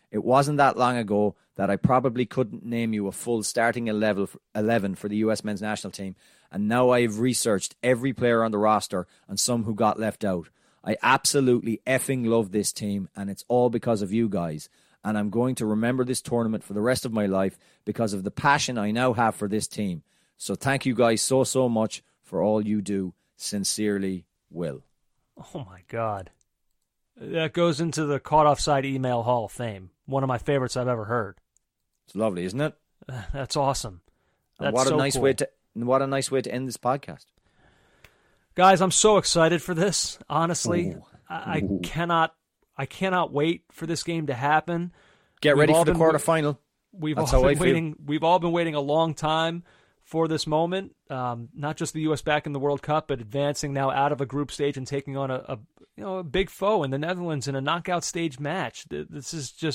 It wasn't that long ago that I probably couldn't name you a full starting 11 for the US men's national team, and now I've researched every player on the roster and some who got left out. I absolutely effing love this team, and it's all because of you guys. And I'm going to remember this tournament for the rest of my life because of the passion I now have for this team. So thank you guys so much for all you do. Sincerely, Will. Oh my God. That goes into the Caught Offside email Hall of Fame. One of my favorites I've ever heard. It's lovely, isn't it? That's awesome. That's what a so nice cool. What a nice way to end this podcast. Guys, I'm so excited for this. Honestly, I cannot wait for this game to happen. Get ready for the quarterfinal. We've all been waiting a long time for this moment. Not just the U.S. back in the World Cup, but advancing now out of a group stage and taking on a big foe in the Netherlands in a knockout stage match. This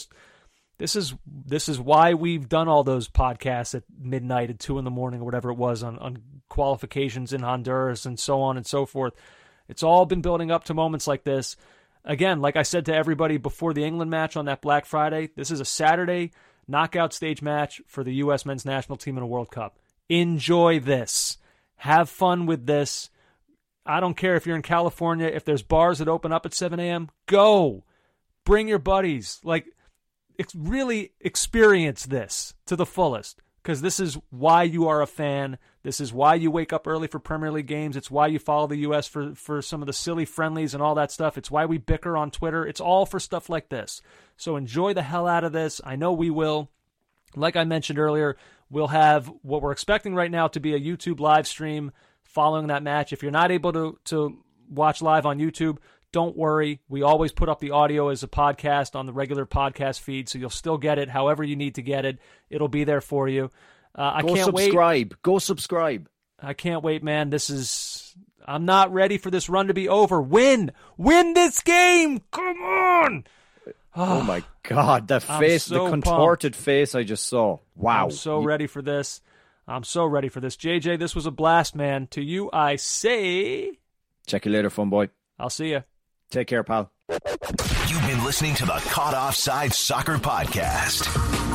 is why we've done all those podcasts at midnight at 2 a.m. or whatever it was on qualifications in Honduras and so on and so forth. It's all been building up to moments like this. Again, like I said to everybody before the England match on that Black Friday, this is a Saturday knockout stage match for the U.S. men's national team in a World Cup. Enjoy this. Have fun with this. I don't care if you're in California, if there's bars that open up at 7 a.m., go. Bring your buddies. Really experience this to the fullest, because this is why you are a fan. This is why you wake up early for Premier League games. It's why you follow the U.S. for some of the silly friendlies and all that stuff. It's why we bicker on Twitter. It's all for stuff like this. So enjoy the hell out of this. I know we will. Like I mentioned earlier, we'll have what we're expecting right now to be a YouTube live stream following that match. If you're not able to watch live on YouTube, don't worry. We always put up the audio as a podcast on the regular podcast feed, so you'll still get it however you need to get it. It'll be there for you. Go subscribe. I can't wait, man. I'm not ready for this run to be over. Win this game. Come on. Oh my God, the contorted face I just saw. Wow. I'm so ready for this. JJ, this was a blast, man. To you, I say... Check you later, fun boy. I'll see you. Take care, pal. You've been listening to the Caught Offside Soccer Podcast.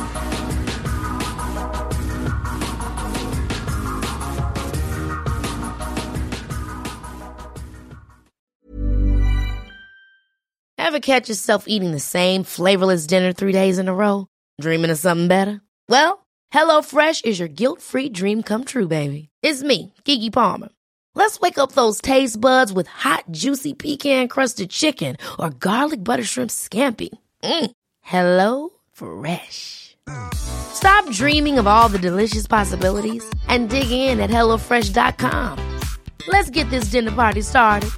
Ever catch yourself eating the same flavorless dinner 3 days in a row? Dreaming of something better? Well, HelloFresh is your guilt-free dream come true, baby. It's me, Keke Palmer. Let's wake up those taste buds with hot, juicy pecan-crusted chicken or garlic butter shrimp scampi. Hello Fresh. Stop dreaming of all the delicious possibilities and dig in at HelloFresh.com. Let's get this dinner party started.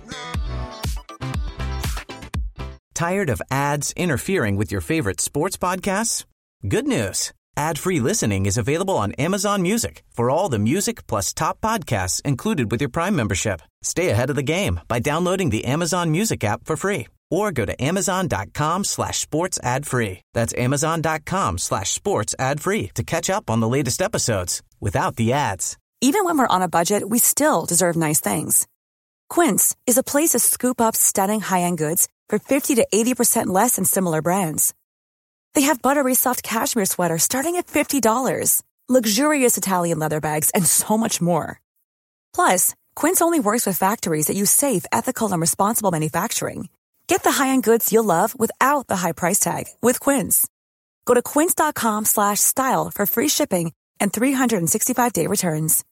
Tired of ads interfering with your favorite sports podcasts? Good news. Ad-free listening is available on Amazon Music for all the music plus top podcasts included with your Prime membership. Stay ahead of the game by downloading the Amazon Music app for free or go to amazon.com/sports ad free. That's amazon.com/sports ad free to catch up on the latest episodes without the ads. Even when we're on a budget, we still deserve nice things. Quince is a place to scoop up stunning high-end goods for 50 to 80% less than similar brands. They have buttery soft cashmere sweaters starting at $50, luxurious Italian leather bags, and so much more. Plus, Quince only works with factories that use safe, ethical, and responsible manufacturing. Get the high-end goods you'll love without the high price tag with Quince. Go to quince.com/style for free shipping and 365-day returns.